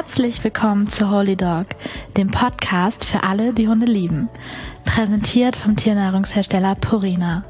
Herzlich willkommen zu Holy Dog, dem Podcast für alle, die Hunde lieben. Präsentiert vom Tiernahrungshersteller Purina.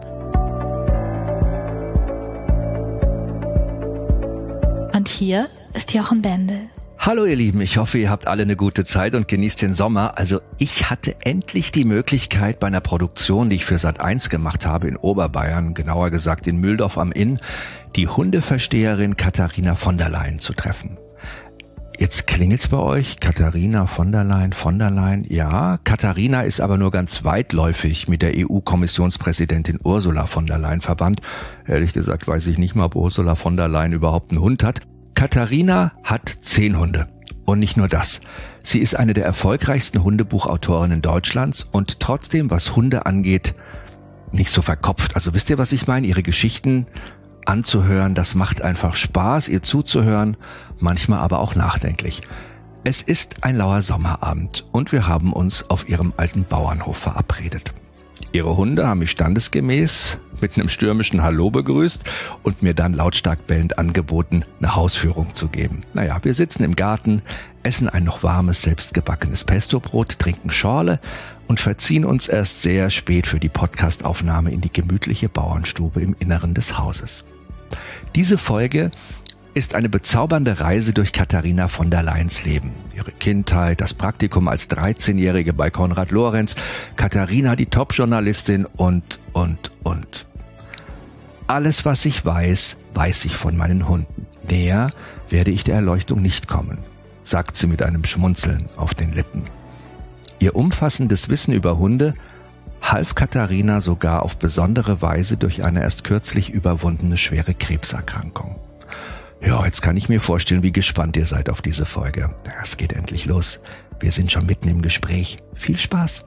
Und hier ist Jochen Bendel. Hallo ihr Lieben, ich hoffe, ihr habt alle eine gute Zeit und genießt den Sommer. Also ich hatte endlich die Möglichkeit bei einer Produktion, die ich für Sat.1 gemacht habe in Oberbayern, genauer gesagt in Mühldorf am Inn, die Hundeversteherin Katharina von der Leyen zu treffen. Jetzt klingelt's bei euch, Katharina von der Leyen, ja. Katharina ist aber nur ganz weitläufig mit der EU-Kommissionspräsidentin Ursula von der Leyen verwandt. Ehrlich gesagt weiß ich nicht mal, ob Ursula von der Leyen überhaupt einen Hund hat. Katharina hat 10 Hunde. Und nicht nur das. Sie ist eine der erfolgreichsten Hundebuchautorinnen Deutschlands und trotzdem, was Hunde angeht, nicht so verkopft. Also wisst ihr, was ich meine? Ihre Geschichten anzuhören, das macht einfach Spaß, ihr zuzuhören, manchmal aber auch nachdenklich. Es ist ein lauer Sommerabend und wir haben uns auf ihrem alten Bauernhof verabredet. Ihre Hunde haben mich standesgemäß mit einem stürmischen Hallo begrüßt und mir dann lautstark bellend angeboten, eine Hausführung zu geben. Naja, wir sitzen im Garten, essen ein noch warmes, selbstgebackenes Pestobrot, trinken Schorle und verziehen uns erst sehr spät für die Podcastaufnahme in die gemütliche Bauernstube im Inneren des Hauses. Diese Folge ist eine bezaubernde Reise durch Katharina von der Leyens Leben. Ihre Kindheit, das Praktikum als 13-Jährige bei Konrad Lorenz, Katharina die Top-Journalistin und. Alles, was ich weiß, weiß ich von meinen Hunden. Näher werde ich der Erleuchtung nicht kommen, sagt sie mit einem Schmunzeln auf den Lippen. Ihr umfassendes Wissen über Hunde half Katharina sogar auf besondere Weise durch eine erst kürzlich überwundene schwere Krebserkrankung. Ja, jetzt kann ich mir vorstellen, wie gespannt ihr seid auf diese Folge. Es geht endlich los. Wir sind schon mitten im Gespräch. Viel Spaß!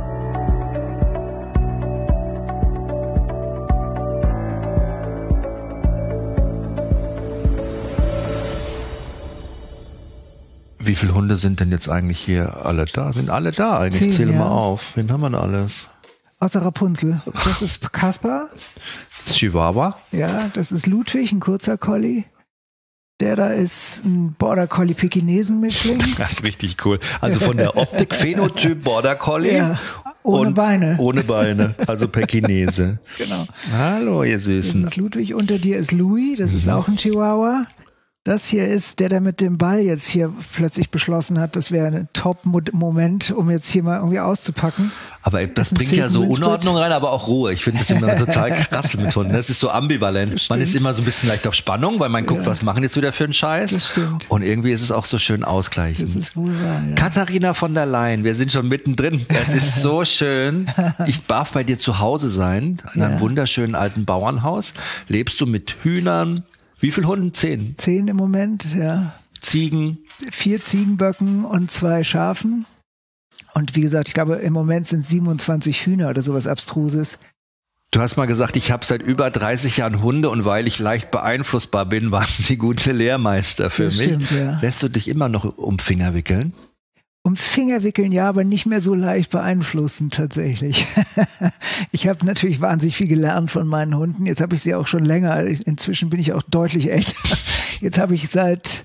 Wie viele Hunde sind denn jetzt eigentlich hier alle da? Sind alle da eigentlich? 10, Zähle ja. mal auf. Wen haben wir denn alles? Außer Rapunzel. Das ist Kaspar. Das ist Chihuahua. Ja, das ist Ludwig, ein kurzer Collie. Der da ist ein Border Collie Pekinesen-Mischling. Das ist richtig cool. Also von der Optik Phänotyp Border Collie. Ja, ohne Beine. Ohne Beine, also Pekinese. Genau. Hallo, ihr Süßen. Das ist Ludwig. Unter dir ist Louis. Das ist auch ein Chihuahua. Das hier ist der mit dem Ball jetzt hier plötzlich beschlossen hat, das wäre ein Top-Moment, um jetzt hier mal irgendwie auszupacken. Aber das bringt ja so Unordnung rein, aber auch Ruhe. Ich finde das immer total krass mit Hunden. Das ist so ambivalent. Man ist immer so ein bisschen leicht auf Spannung, weil man guckt, was machen jetzt wieder für einen Scheiß. Das stimmt. Und irgendwie ist es auch so schön ausgleichend. Das ist wohl wahr, ja. Katharina von der Leyen, wir sind schon mittendrin. Es ist so schön. Ich darf bei dir zu Hause sein, in einem wunderschönen alten Bauernhaus. Lebst du mit Hühnern? Wie viele Hunde? 10? 10 im Moment, ja. Ziegen? 4 Ziegenböcken und 2 Schafen. Und wie gesagt, ich glaube, im Moment sind 27 Hühner oder sowas Abstruses. Du hast mal gesagt, ich habe seit über 30 Jahren Hunde und weil ich leicht beeinflussbar bin, waren sie gute Lehrmeister für mich. Stimmt, ja. Lässt du dich immer noch um Finger wickeln? Um Finger wickeln, ja, aber nicht mehr so leicht beeinflussen tatsächlich. Ich habe natürlich wahnsinnig viel gelernt von meinen Hunden. Jetzt habe ich sie auch schon länger. Inzwischen bin ich auch deutlich älter. Jetzt habe ich seit,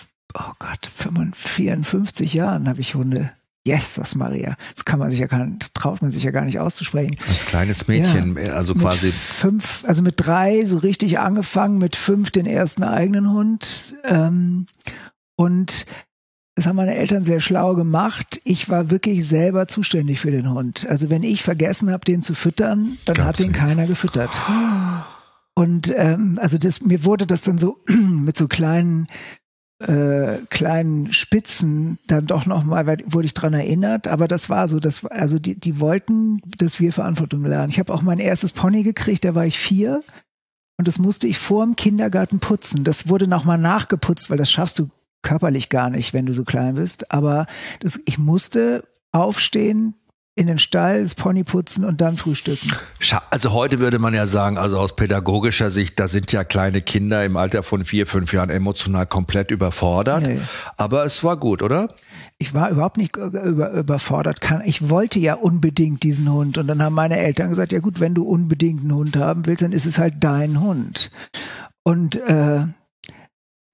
54 Jahren habe ich Hunde. Jesus Maria. Das kann man sich ja das traut man sich ja gar nicht auszusprechen. Als kleines Mädchen, ja, also quasi. Mit 3 so richtig angefangen, mit 5 den ersten eigenen Hund. Und das haben meine Eltern sehr schlau gemacht. Ich war wirklich selber zuständig für den Hund. Also wenn ich vergessen habe, den zu füttern, dann hat den keiner gefüttert. Und mir wurde das dann so mit so kleinen Spitzen dann doch nochmal, wurde ich dran erinnert. Aber das war so, die wollten, dass wir Verantwortung lernen. Ich habe auch mein erstes Pony gekriegt, da war ich 4. Und das musste ich vor dem Kindergarten putzen. Das wurde nochmal nachgeputzt, weil das schaffst du körperlich gar nicht, wenn du so klein bist. Aber ich musste aufstehen, in den Stall, das Pony putzen und dann frühstücken. Also heute würde man ja sagen, also aus pädagogischer Sicht, da sind ja kleine Kinder im Alter von 4, 5 Jahren emotional komplett überfordert. Nee. Aber es war gut, oder? Ich war überhaupt nicht überfordert. Ich wollte ja unbedingt diesen Hund. Und dann haben meine Eltern gesagt, ja gut, wenn du unbedingt einen Hund haben willst, dann ist es halt dein Hund. Und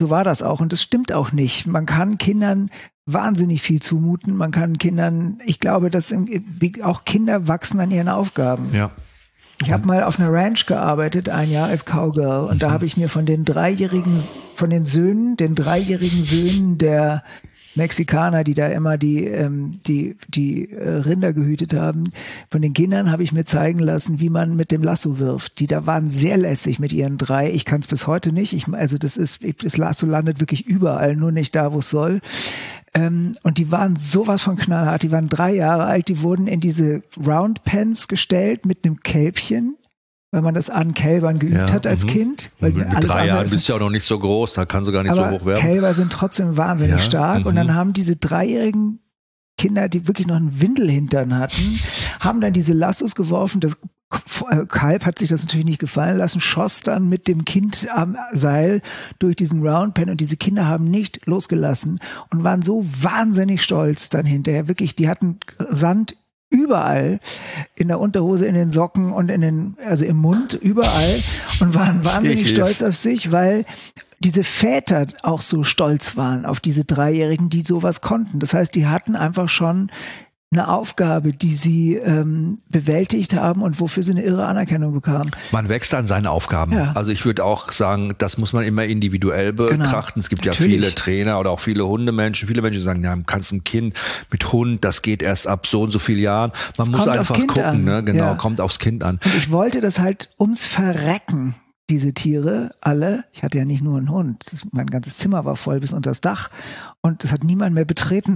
so war das auch. Und das stimmt auch nicht. Man kann Kindern wahnsinnig viel zumuten. Man kann Kindern, ich glaube, dass auch Kinder wachsen an ihren Aufgaben. Ja. Ich habe mal auf einer Ranch gearbeitet, ein Jahr als Cowgirl. Und da habe ich mir von den dreijährigen Söhnen der Mexikaner, die da immer die Rinder gehütet haben, von den Kindern habe ich mir zeigen lassen, wie man mit dem Lasso wirft. Die da waren sehr lässig mit ihren 3. Ich kann es bis heute nicht. Das Lasso landet wirklich überall, nur nicht da, wo es soll. Und die waren sowas von knallhart. Die waren 3 Jahre alt. Die wurden in diese Round Pens gestellt mit einem Kälbchen, weil man das an Kälbern geübt hat als Kind. Weil mit 3 Jahren bist du ja auch noch nicht so groß, da kannst du gar nicht so hoch werden. Kälber sind trotzdem wahnsinnig stark. Und dann haben diese 3-jährigen Kinder, die wirklich noch einen Windelhintern hatten, haben dann diese Lassos geworfen. Das Kalb hat sich das natürlich nicht gefallen lassen, schoss dann mit dem Kind am Seil durch diesen Round Pen und diese Kinder haben nicht losgelassen und waren so wahnsinnig stolz dann hinterher. Wirklich, die hatten Sand überall, in der Unterhose, in den Socken und also im Mund, überall und waren wahnsinnig stolz auf sich, weil diese Väter auch so stolz waren auf diese 3-Jährigen, die sowas konnten. Das heißt, die hatten einfach schon eine Aufgabe, die sie bewältigt haben und wofür sie eine irre Anerkennung bekamen. Man wächst an seinen Aufgaben. Ja. Also ich würde auch sagen, das muss man immer individuell betrachten. Es gibt natürlich viele Trainer oder auch viele Hundemenschen. Viele Menschen sagen, ja, kannst ein Kind mit Hund, das geht erst ab so und so vielen Jahren. Man muss einfach gucken, ne? Genau, kommt aufs Kind an. Und ich wollte das halt ums Verrecken, diese Tiere alle. Ich hatte ja nicht nur einen Hund. Mein ganzes Zimmer war voll bis unter das Dach und das hat niemand mehr betreten.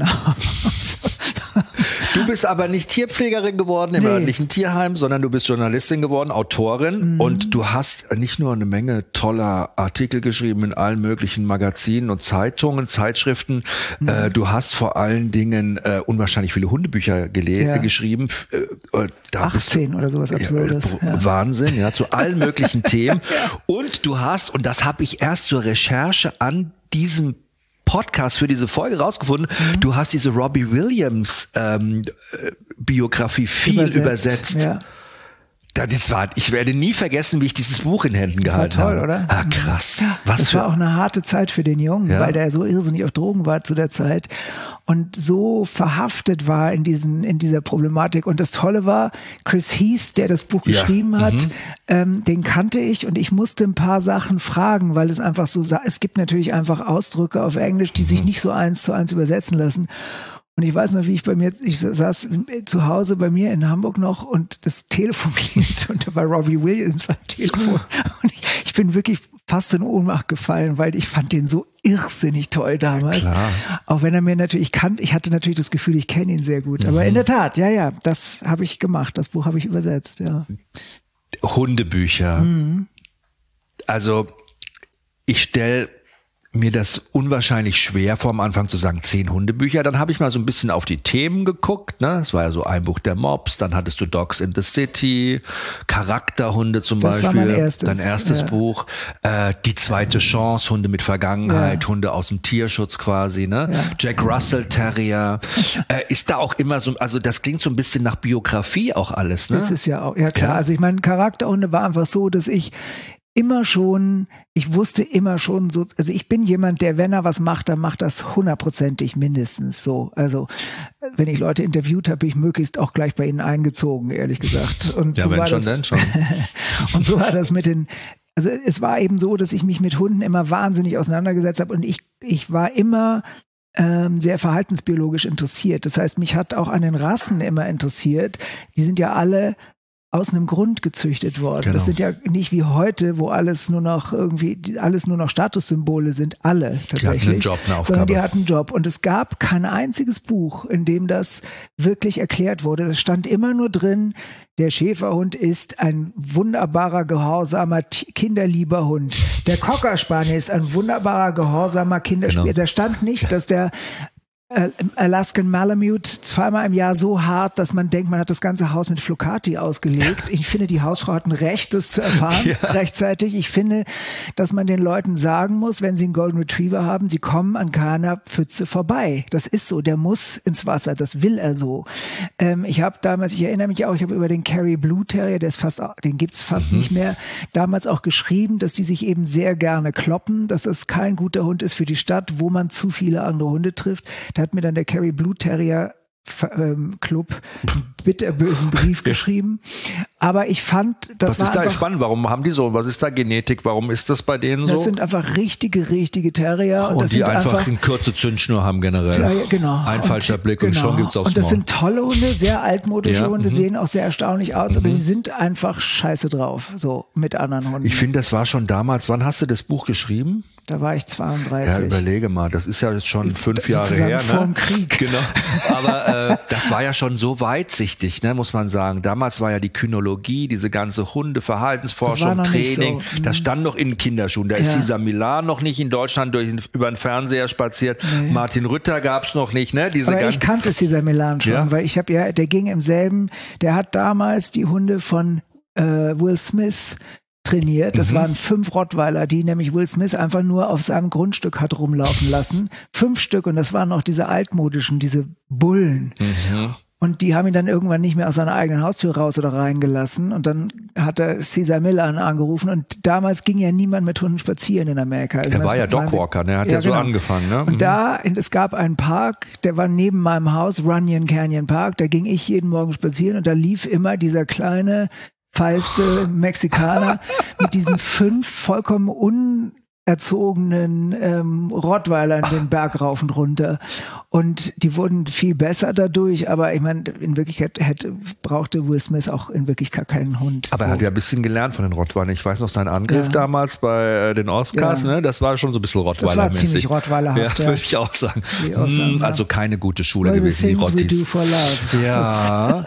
Du bist aber nicht Tierpflegerin geworden im örtlichen Tierheim, sondern du bist Journalistin geworden, Autorin und du hast nicht nur eine Menge toller Artikel geschrieben in allen möglichen Magazinen und Zeitungen, Zeitschriften. Du hast vor allen Dingen unwahrscheinlich viele Hundebücher geschrieben. Da 18 oder sowas Absurdes. Wahnsinn, ja, zu allen möglichen Themen. Und du hast, und das habe ich erst zur Recherche an diesem Podcast für diese Folge rausgefunden, du hast diese Robbie Williams Biografie viel übersetzt. Ja. Ich werde nie vergessen, wie ich dieses Buch in Händen gehalten habe. Das war toll, oder? Ah, krass. Das war auch eine harte Zeit für den Jungen, weil der so irrsinnig auf Drogen war zu der Zeit und so verhaftet war in dieser Problematik. Und das Tolle war, Chris Heath, der das Buch geschrieben hat, den kannte ich und ich musste ein paar Sachen fragen, weil es einfach so, es gibt natürlich einfach Ausdrücke auf Englisch, die sich nicht so 1:1 übersetzen lassen. Und ich weiß noch, wie ich saß zu Hause bei mir in Hamburg noch und das Telefon klingelt und da war Robbie Williams am Telefon. Und ich bin wirklich fast in Ohnmacht gefallen, weil ich fand den so irrsinnig toll damals. Klar. Auch wenn er mir natürlich ich hatte natürlich das Gefühl, ich kenne ihn sehr gut. Aber in der Tat, das habe ich gemacht. Das Buch habe ich übersetzt, ja. Hundebücher. Also, ich stelle mir das unwahrscheinlich schwer vor, am Anfang zu sagen, 10 Hundebücher. Dann habe ich mal so ein bisschen auf die Themen geguckt. Ne? Das war ja so ein Buch der Mops. Dann hattest du Dogs in the City, Charakterhunde zum Beispiel. Das war dein erstes Buch. Die zweite Chance, Hunde mit Vergangenheit, Hunde aus dem Tierschutz quasi. Ne? Ja. Jack Russell Terrier. Ist da auch immer so, also das klingt so ein bisschen nach Biografie auch alles. Ne? Das ist ja auch, ja klar. Ja. Also ich meine, Charakterhunde war einfach so, dass ich wusste immer schon so, also ich bin jemand, der, wenn er was macht, dann macht das 100%ig mindestens so. Also wenn ich Leute interviewt habe, bin ich möglichst auch gleich bei ihnen eingezogen, ehrlich gesagt. Und ja, so wenn schon, dann schon. Und so war das also es war eben so, dass ich mich mit Hunden immer wahnsinnig auseinandergesetzt habe und ich war immer sehr verhaltensbiologisch interessiert. Das heißt, mich hat auch an den Rassen immer interessiert. Die sind ja alle aus einem Grund gezüchtet worden. Genau. Das sind ja nicht wie heute, wo alles nur noch Statussymbole sind, alle tatsächlich. Die hatten einen Job, eine Aufgabe. Sondern die hatten einen Job. Und es gab kein einziges Buch, in dem das wirklich erklärt wurde. Es stand immer nur drin, der Schäferhund ist ein wunderbarer, gehorsamer, kinderlieber Hund. Der Cocker Spaniel ist ein wunderbarer, gehorsamer, kinderspieler. Da stand nicht, dass der Alaskan Malamute zweimal im Jahr so hart, dass man denkt, man hat das ganze Haus mit Flocati ausgelegt. Ich finde, die Hausfrau hat ein Recht, das zu erfahren, rechtzeitig. Ich finde, dass man den Leuten sagen muss, wenn sie einen Golden Retriever haben, sie kommen an keiner Pfütze vorbei. Das ist so, der muss ins Wasser, das will er so. Ich habe damals, ich erinnere mich auch, ich habe über den Kerry Blue Terrier, den gibt's fast nicht mehr, damals auch geschrieben, dass die sich eben sehr gerne kloppen, dass es kein guter Hund ist für die Stadt, wo man zu viele andere Hunde trifft. Da hat mir dann der Kerry Blue Terrier Club einen bitterbösen Brief geschrieben. Aber ich fand, das war Was ist da spannend? Warum haben die so? Was ist da Genetik? Warum ist das bei denen so? Das sind einfach richtige Terrier. Und die einfach eine kurze Zündschnur haben generell. Ja, genau. Ein falscher Blick und schon gibt's aufs Und das Maul. sind tolle Hunde, sehr altmodische Hunde, sehen auch sehr erstaunlich aus, aber die sind einfach scheiße drauf, so mit anderen Hunden. Ich finde, das war schon damals, wann hast du das Buch geschrieben? Da war ich 32. Ja, überlege mal, das ist ja jetzt schon 5 Jahre her. Vor dem Krieg. Genau. Aber das war ja schon so weitsichtig, ne, muss man sagen. Damals war ja die Kynologie, diese ganze Hundeverhaltensforschung, Training, so. Das stand noch in Kinderschuhen. Da ist Cesar Millan noch nicht in Deutschland über den Fernseher spaziert. Nee. Martin Rütter gab's noch nicht, ne? Aber ich kannte Cesar Millan schon, weil ich habe der ging im selben, der hat damals die Hunde von Will Smith trainiert. Das waren 5 Rottweiler, die nämlich Will Smith einfach nur auf seinem Grundstück hat rumlaufen lassen. 5 Stück, und das waren noch diese altmodischen, diese Bullen. Und die haben ihn dann irgendwann nicht mehr aus seiner eigenen Haustür raus oder reingelassen. Und dann hat er Cesar Millan angerufen. Und damals ging ja niemand mit Hunden spazieren in Amerika. Also er war ja Dogwalker, ne? Hat ja so angefangen, ne? Und es gab einen Park, der war neben meinem Haus, Runyon Canyon Park. Da ging ich jeden Morgen spazieren und da lief immer dieser kleine, feiste Mexikaner mit diesen 5 vollkommen unerzogenen Rottweilern den Berg rauf und runter. Und die wurden viel besser dadurch, aber ich meine, in Wirklichkeit brauchte Will Smith auch in Wirklichkeit keinen Hund. Aber er hat ja ein bisschen gelernt von den Rottweilern. Ich weiß noch, sein Angriff damals bei den Oscars, ne? Das war schon so ein bisschen Rottweiler-mäßig. Das war ziemlich Rottweilerhaft, würde ich auch sagen. Also keine gute Schule gewesen, die Rottis. Ja,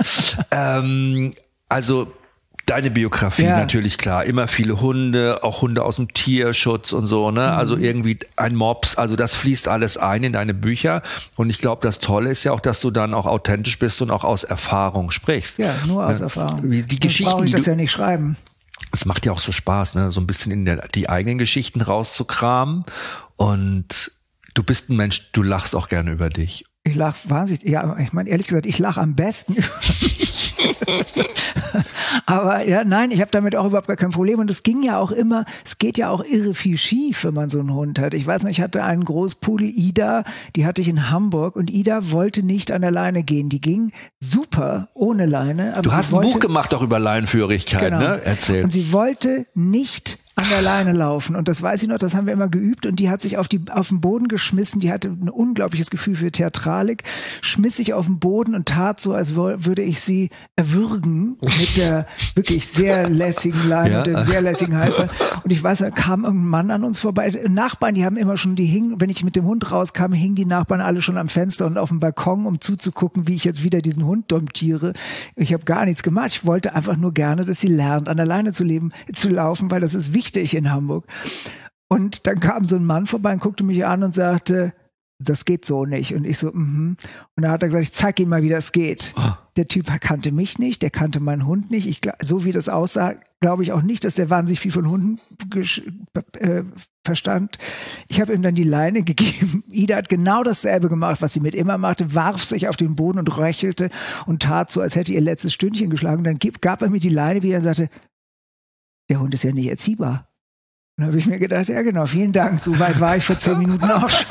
also deine Biografie natürlich klar, immer viele Hunde, auch Hunde aus dem Tierschutz und so, ne? Also irgendwie ein Mops, also das fließt alles ein in deine Bücher und ich glaube, das Tolle ist ja auch, dass du dann auch authentisch bist und auch aus Erfahrung sprichst. Ja, nur aus Erfahrung. Die Geschichten, brauche ich das ja nicht schreiben. Es macht ja auch so Spaß, ne? So ein bisschen die eigenen Geschichten rauszukramen und du bist ein Mensch, du lachst auch gerne über dich. Ich lache wahnsinnig, ja, ich meine, ehrlich gesagt, ich lache am besten über mich. Aber nein, ich habe damit auch überhaupt gar kein Problem. Und es geht ja auch irre viel schief, wenn man so einen Hund hat. Ich weiß noch, ich hatte einen Großpudel, Ida, die hatte ich in Hamburg und Ida wollte nicht an der Leine gehen. Die ging super ohne Leine. Aber du hast ein Buch gemacht auch über Leinenführigkeit, ne? Erzähl. Und sie wollte nicht an der Leine laufen. Und das weiß ich noch, das haben wir immer geübt. Und die hat sich auf den Boden geschmissen. Die hatte ein unglaubliches Gefühl für Theatralik, schmiss sich auf den Boden und tat so, als würde ich sie erwürgen mit der wirklich sehr lässigen Leine und dem sehr lässigen Halsband. Und ich weiß, da kam irgendein Mann an uns vorbei. Nachbarn, die haben immer schon, wenn ich mit dem Hund rauskam, hingen die Nachbarn alle schon am Fenster und auf dem Balkon, um zuzugucken, wie ich jetzt wieder diesen Hund domptiere. Ich habe gar nichts gemacht. Ich wollte einfach nur gerne, dass sie lernt, an der Leine zu laufen, weil das ist wichtig in Hamburg. Und dann kam so ein Mann vorbei und guckte mich an und sagte, das geht so nicht. Und ich so, Und da hat er gesagt, ich zeig ihm mal, wie das geht. Der Typ kannte mich nicht, der kannte meinen Hund nicht. So wie das aussah, glaube ich auch nicht, dass der wahnsinnig viel von Hunden verstand. Ich habe ihm dann die Leine gegeben. Ida hat genau dasselbe gemacht, was sie mit immer machte, warf sich auf den Boden und röchelte und tat so, als hätte ihr letztes Stündchen geschlagen. Dann gab er mir die Leine wieder und sagte, der Hund ist ja nicht erziehbar. Dann habe ich mir gedacht, ja genau, vielen Dank, so weit war ich vor 10 Minuten auch schon.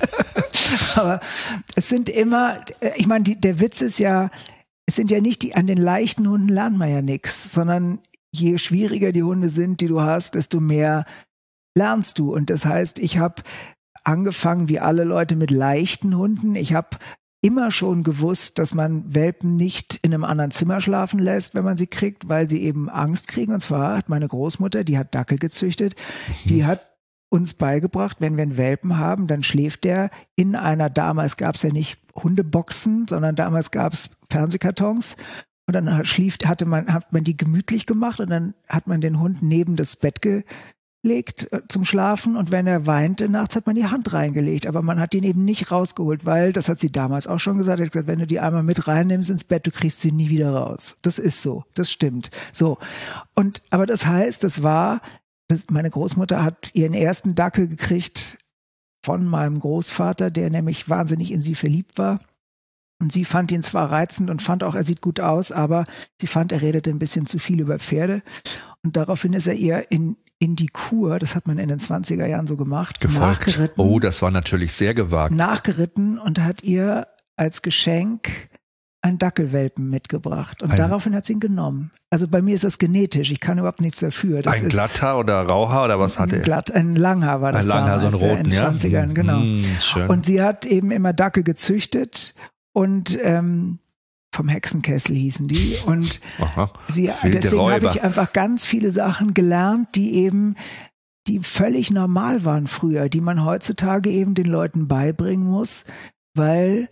Aber es sind immer, ich meine, der Witz ist ja, es sind ja nicht an den leichten Hunden lernt man ja nichts, sondern je schwieriger die Hunde sind, die du hast, desto mehr lernst du. Und das heißt, ich habe angefangen wie alle Leute mit leichten Hunden. Ich habe immer schon gewusst, dass man Welpen nicht in einem anderen Zimmer schlafen lässt, wenn man sie kriegt, weil sie eben Angst kriegen. Und zwar hat meine Großmutter, die hat Dackel gezüchtet, die hat uns beigebracht, wenn wir einen Welpen haben, dann schläft der in einer, damals gab es ja nicht Hundeboxen, sondern damals gab es Fernsehkartons. Und dann hat man die gemütlich gemacht und dann hat man den Hund neben das Bett legt zum Schlafen und wenn er weinte nachts, hat man die Hand reingelegt, aber man hat ihn eben nicht rausgeholt, weil, das hat sie damals auch schon gesagt, wenn du die einmal mit reinnimmst ins Bett, du kriegst sie nie wieder raus. Das ist so, das stimmt. So. Aber das heißt, meine Großmutter hat ihren ersten Dackel gekriegt von meinem Großvater, der nämlich wahnsinnig in sie verliebt war. Und sie fand ihn zwar reizend und fand auch, er sieht gut aus, aber sie fand, er redete ein bisschen zu viel über Pferde. Und daraufhin ist er ihr in die Kur, das hat man in den 20er Jahren so gemacht, nachgeritten. Oh, das war natürlich sehr gewagt. Nachgeritten und hat ihr als Geschenk einen Dackelwelpen mitgebracht. Und daraufhin hat sie ihn genommen. Also bei mir ist das genetisch, ich kann überhaupt nichts dafür. Das ein Glatthaar oder Rauhaar oder was hatte er? Ein Langhaar war das damals. Ein Langhaar, so einen roten, in den 20ern, genau. Schön. Und sie hat eben immer Dackel gezüchtet und vom Hexenkessel hießen die. Und deswegen habe ich einfach ganz viele Sachen gelernt, die völlig normal waren früher, die man heutzutage eben den Leuten beibringen muss, weil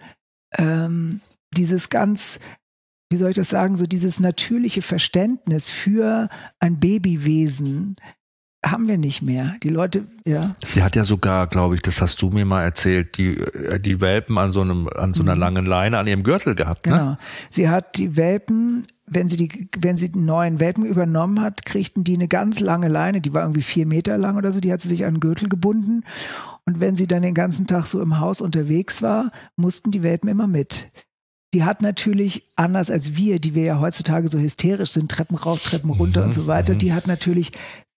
dieses ganz, wie soll ich das sagen, so dieses natürliche Verständnis für ein Babywesen haben wir nicht mehr. Die Leute, ja. Sie hat ja sogar, glaube ich, das hast du mir mal erzählt, die Welpen an so einer langen Leine an ihrem Gürtel gehabt, ne? Genau. Sie hat die Welpen, wenn sie den neuen Welpen übernommen hat, kriegten die eine ganz lange Leine, die war irgendwie 4 Meter lang oder so, die hat sie sich an den Gürtel gebunden. Und wenn sie dann den ganzen Tag so im Haus unterwegs war, mussten die Welpen immer mit. Die hat natürlich, anders als wir, die wir ja heutzutage so hysterisch sind, Treppen rauf, Treppen runter und so weiter, die hat natürlich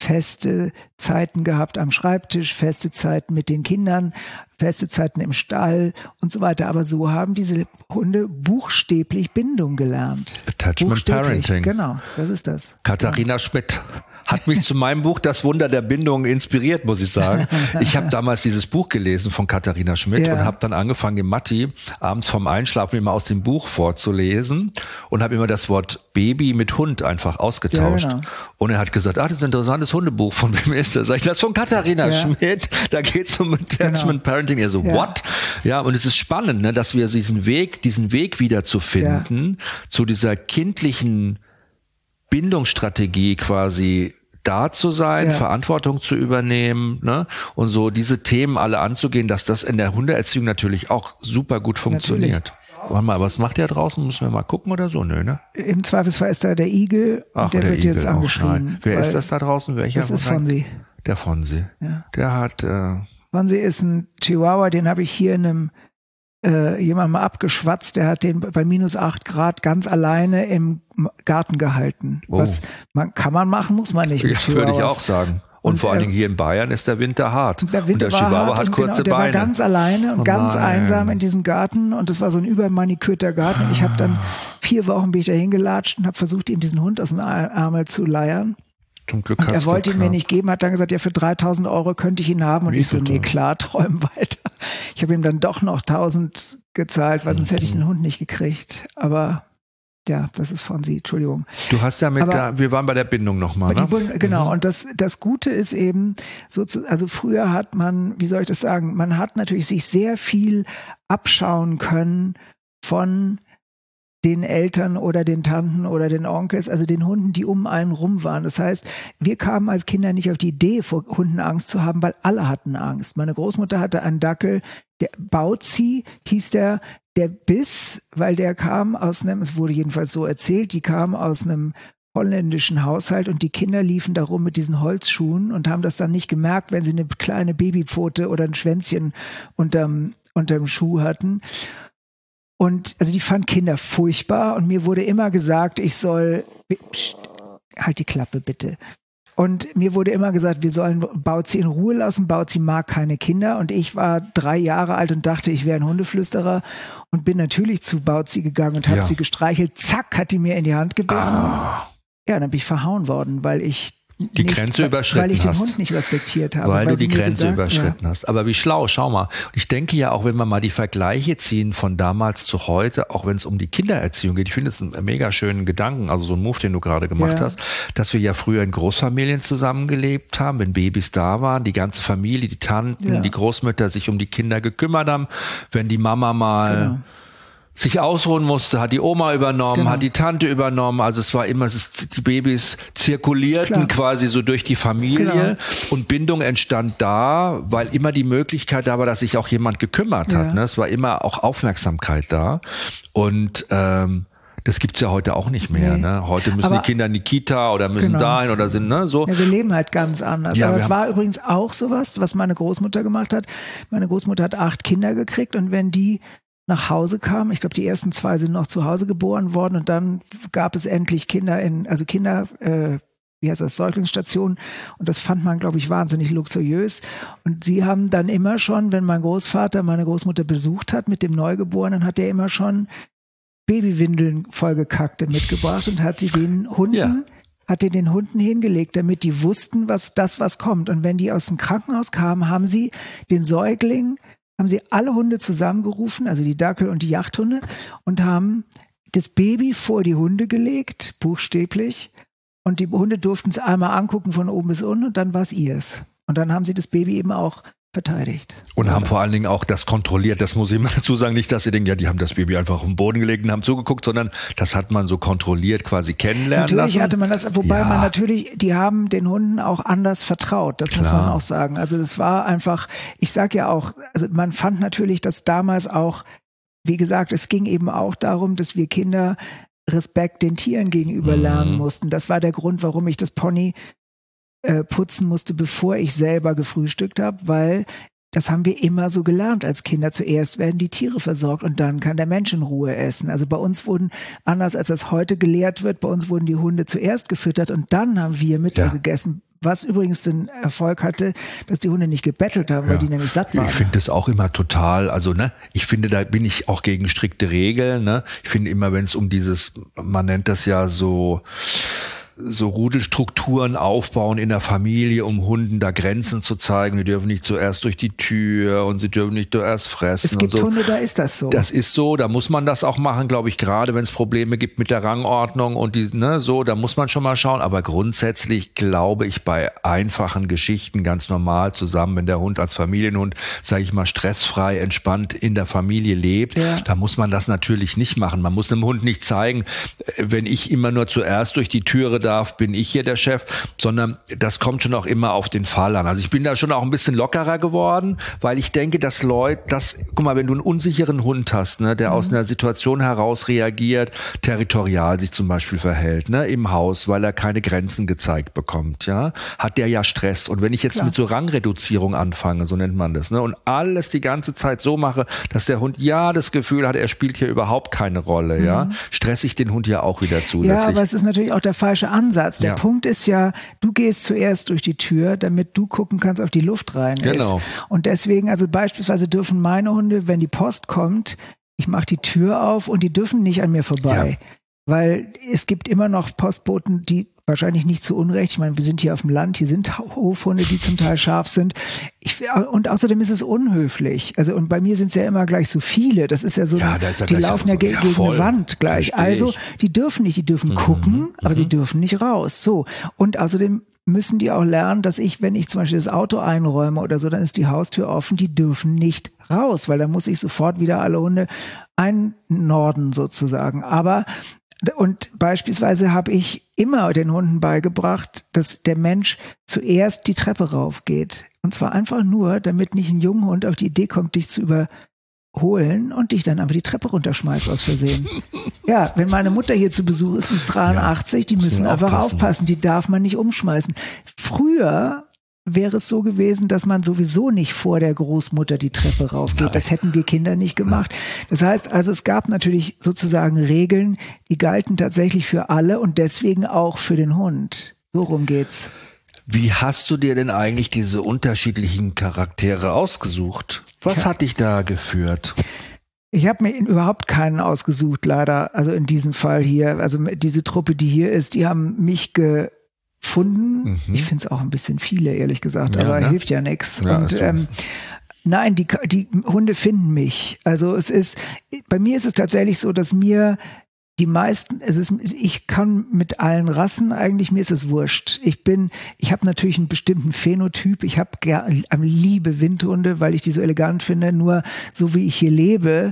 feste Zeiten gehabt am Schreibtisch, feste Zeiten mit den Kindern, feste Zeiten im Stall und so weiter. Aber so haben diese Hunde buchstäblich Bindung gelernt. Attachment Parenting. Genau, das ist das. Katharina Schmidt hat mich zu meinem Buch Das Wunder der Bindung inspiriert, muss ich sagen. Ich habe damals dieses Buch gelesen von Katharina Schmidt und habe dann angefangen, dem Matti abends vorm Einschlafen immer aus dem Buch vorzulesen und habe immer das Wort Baby mit Hund einfach ausgetauscht. Ja, genau. Und er hat gesagt, das ist ein interessantes Hundebuch. Von wem ist das? Sag ich, das ist von Katharina Schmidt. Da geht es um Attachment Parenting. Er so, what? Ja, und es ist spannend, ne, dass wir diesen Weg wieder zu finden, zu dieser kindlichen Bindungsstrategie quasi da zu sein, Verantwortung zu übernehmen, ne? Und so diese Themen alle anzugehen, dass das in der Hundeerziehung natürlich auch super gut funktioniert. Warte mal, was macht der draußen? Müssen wir mal gucken oder so? Nö, ne? Im Zweifelsfall ist da der Igel und der wird jetzt angeschrien. Wer ist das da draußen? Welcher? Das ist Fonsi. Der Fonsi. Ja. Der hat... Fonsi ist ein Chihuahua, den habe ich hier in einem jemand mal abgeschwatzt, der hat den bei minus 8 Grad ganz alleine im Garten gehalten. Oh. Kann man machen, muss man nicht. Ja, würde ich auch sagen. Und vor allen Dingen hier in Bayern ist der Winter hart. Und der Chihuahua hat kurze der Beine. Der war ganz alleine und ganz einsam in diesem Garten und das war so ein übermanikürter Garten. Ich habe dann 4 Wochen bin ich da hingelatscht und habe versucht, ihm diesen Hund aus dem Ärmel zu leiern. Zum Glück und er wollte ihn mir nicht geben, hat dann gesagt, ja, für 3.000 € könnte ich ihn haben. Und ich so, nee, klar, träum weiter. Ich habe ihm dann doch noch 1.000 gezahlt, weil sonst hätte ich den Hund nicht gekriegt. Aber ja, das ist von Sie, Entschuldigung. Du hast ja wir waren bei der Bindung nochmal, ne? Genau, und das Gute ist eben, also früher hat man, wie soll ich das sagen, man hat natürlich sich sehr viel abschauen können von den Eltern oder den Tanten oder den Onkels, also den Hunden, die um einen rum waren. Das heißt, wir kamen als Kinder nicht auf die Idee, vor Hunden Angst zu haben, weil alle hatten Angst. Meine Großmutter hatte einen Dackel, der Bauzi hieß der biss, weil der kam aus einem, es wurde jedenfalls so erzählt, die kam aus einem holländischen Haushalt und die Kinder liefen da rum mit diesen Holzschuhen und haben das dann nicht gemerkt, wenn sie eine kleine Babypfote oder ein Schwänzchen unterm Schuh hatten. Und also die fanden Kinder furchtbar und mir wurde immer gesagt, ich soll, halt die Klappe bitte. Und mir wurde immer gesagt, wir sollen Bauzi in Ruhe lassen. Bauzi mag keine Kinder. Und ich war 3 Jahre alt und dachte, ich wäre ein Hundeflüsterer und bin natürlich zu Bauzi gegangen und habe sie gestreichelt. Zack, hat die mir in die Hand gebissen. Ja, dann bin ich verhauen worden, weil ich die Grenze überschritten hast. Weil ich den Hund nicht respektiert habe. Weil du die Grenze überschritten hast. Aber wie schlau, schau mal. Und ich denke ja auch, wenn wir mal die Vergleiche ziehen von damals zu heute, auch wenn es um die Kindererziehung geht, ich finde es einen mega schönen Gedanken, also so ein Move, den du gerade gemacht hast, dass wir ja früher in Großfamilien zusammengelebt haben, wenn Babys da waren, die ganze Familie, die Tanten, die Großmütter sich um die Kinder gekümmert haben, wenn die Mama mal sich ausruhen musste, hat die Oma übernommen, Genau. hat die Tante übernommen. Also es war immer, die Babys zirkulierten quasi so durch die Familie und Bindung entstand da, weil immer die Möglichkeit da war, dass sich auch jemand gekümmert hat. Ne? Es war immer auch Aufmerksamkeit da und das gibt's ja heute auch nicht mehr. Ne? Heute müssen die Kinder in die Kita oder müssen dahin oder sind so. Ja, wir leben halt ganz anders. Ja, aber es war übrigens auch sowas, was meine Großmutter gemacht hat. Meine Großmutter hat 8 Kinder gekriegt und wenn die nach Hause kamen, ich glaube, die ersten 2 sind noch zu Hause geboren worden und dann gab es endlich Säuglingsstationen und das fand man, glaube ich, wahnsinnig luxuriös und sie haben dann immer schon, wenn mein Großvater meine Großmutter besucht hat mit dem Neugeborenen, hat er immer schon Babywindeln vollgekackte mitgebracht und hat sie den Hunden hingelegt, damit die wussten, was kommt. Und wenn die aus dem Krankenhaus kamen, haben sie alle Hunde zusammengerufen, also die Dackel und die Jagdhunde, und haben das Baby vor die Hunde gelegt, buchstäblich. Und die Hunde durften es einmal angucken von oben bis unten und dann war es ihrs. Und dann haben sie das Baby eben auch verteidigt. Und haben vor allen Dingen auch das kontrolliert. Das muss ich immer dazu sagen, nicht, dass sie denken, ja, die haben das Baby einfach auf den Boden gelegt und haben zugeguckt, sondern das hat man so kontrolliert quasi kennenlernen lassen. Natürlich hatte man das, wobei man natürlich, die haben den Hunden auch anders vertraut. Das muss man auch sagen. Also das war einfach, ich sag ja auch, also man fand natürlich, dass damals auch, wie gesagt, es ging eben auch darum, dass wir Kinder Respekt den Tieren gegenüber lernen mussten. Das war der Grund, warum ich das Pony putzen musste, bevor ich selber gefrühstückt habe, weil das haben wir immer so gelernt als Kinder. Zuerst werden die Tiere versorgt und dann kann der Mensch in Ruhe essen. Also bei uns wurden, anders als das heute gelehrt wird, bei uns wurden die Hunde zuerst gefüttert und dann haben wir Mittag gegessen. Was übrigens den Erfolg hatte, dass die Hunde nicht gebettelt haben, weil die nämlich satt waren. Ich finde das auch immer total, also ich finde, da bin ich auch gegen strikte Regeln. Ich finde immer, wenn es um dieses, man nennt das ja so Rudelstrukturen aufbauen in der Familie, um Hunden da Grenzen zu zeigen. Die dürfen nicht zuerst durch die Tür und sie dürfen nicht zuerst fressen. Es gibt und so. Hunde, da ist das so. Das ist so, da muss man das auch machen, glaube ich, gerade wenn es Probleme gibt mit der Rangordnung und da muss man schon mal schauen. Aber grundsätzlich glaube ich, bei einfachen Geschichten ganz normal zusammen, wenn der Hund als Familienhund, sage ich mal, stressfrei, entspannt in der Familie lebt, da muss man das natürlich nicht machen. Man muss einem Hund nicht zeigen, wenn ich immer nur zuerst durch die Türe bin ich hier der Chef, sondern das kommt schon auch immer auf den Fall an. Also ich bin da schon auch ein bisschen lockerer geworden, weil ich denke, dass guck mal, wenn du einen unsicheren Hund hast, der aus einer Situation heraus reagiert, territorial sich zum Beispiel verhält, im Haus, weil er keine Grenzen gezeigt bekommt, hat der ja Stress. Und wenn ich jetzt mit so Rangreduzierung anfange, so nennt man das, und alles die ganze Zeit so mache, dass der Hund das Gefühl hat, er spielt hier überhaupt keine Rolle, stresse ich den Hund ja auch wieder zusätzlich. Ja, aber es ist natürlich auch der falsche Ansatz. Der Punkt ist ja, du gehst zuerst durch die Tür, damit du gucken kannst, ob die Luft rein ist. Genau. Und deswegen, also beispielsweise dürfen meine Hunde, wenn die Post kommt, ich mache die Tür auf und die dürfen nicht an mir vorbei. Ja. Weil es gibt immer noch Postboten, die wahrscheinlich nicht zu Unrecht, ich meine, wir sind hier auf dem Land, hier sind Hofhunde, die zum Teil scharf sind. Und außerdem ist es unhöflich. Also, und bei mir sind es ja immer gleich so viele. Das ist ja so, die laufen ja gegen eine Wand gleich. Also, die dürfen nicht, die dürfen gucken, aber sie dürfen nicht raus. So. Und außerdem müssen die auch lernen, dass wenn ich zum Beispiel das Auto einräume oder so, dann ist die Haustür offen, die dürfen nicht raus, weil dann muss ich sofort wieder alle Hunde einnorden sozusagen. Und beispielsweise habe ich immer den Hunden beigebracht, dass der Mensch zuerst die Treppe raufgeht. Und zwar einfach nur, damit nicht ein junger Hund auf die Idee kommt, dich zu überholen und dich dann einfach die Treppe runterschmeißt aus Versehen. Ja, wenn meine Mutter hier zu Besuch ist, die ist 83, die müssen einfach aufpassen. Die darf man nicht umschmeißen. Früher wäre es so gewesen, dass man sowieso nicht vor der Großmutter die Treppe raufgeht. Nein. Das hätten wir Kinder nicht gemacht. Das heißt also, es gab natürlich sozusagen Regeln, die galten tatsächlich für alle und deswegen auch für den Hund. So rum geht's. Wie hast du dir denn eigentlich diese unterschiedlichen Charaktere ausgesucht? Was hat dich da geführt? Ich habe mir überhaupt keinen ausgesucht, leider. Also in diesem Fall hier. Also diese Truppe, die hier ist, die haben mich gefunden. Ich finde es auch ein bisschen viele, ehrlich gesagt, aber hilft ja nichts. Ja, und nein, die Hunde finden mich. Also bei mir ist es tatsächlich so, dass mir die meisten, ich kann mit allen Rassen eigentlich, mir ist es wurscht. Ich habe natürlich einen bestimmten Phänotyp. Ich habe liebe Windhunde, weil ich die so elegant finde. Nur so wie ich hier lebe,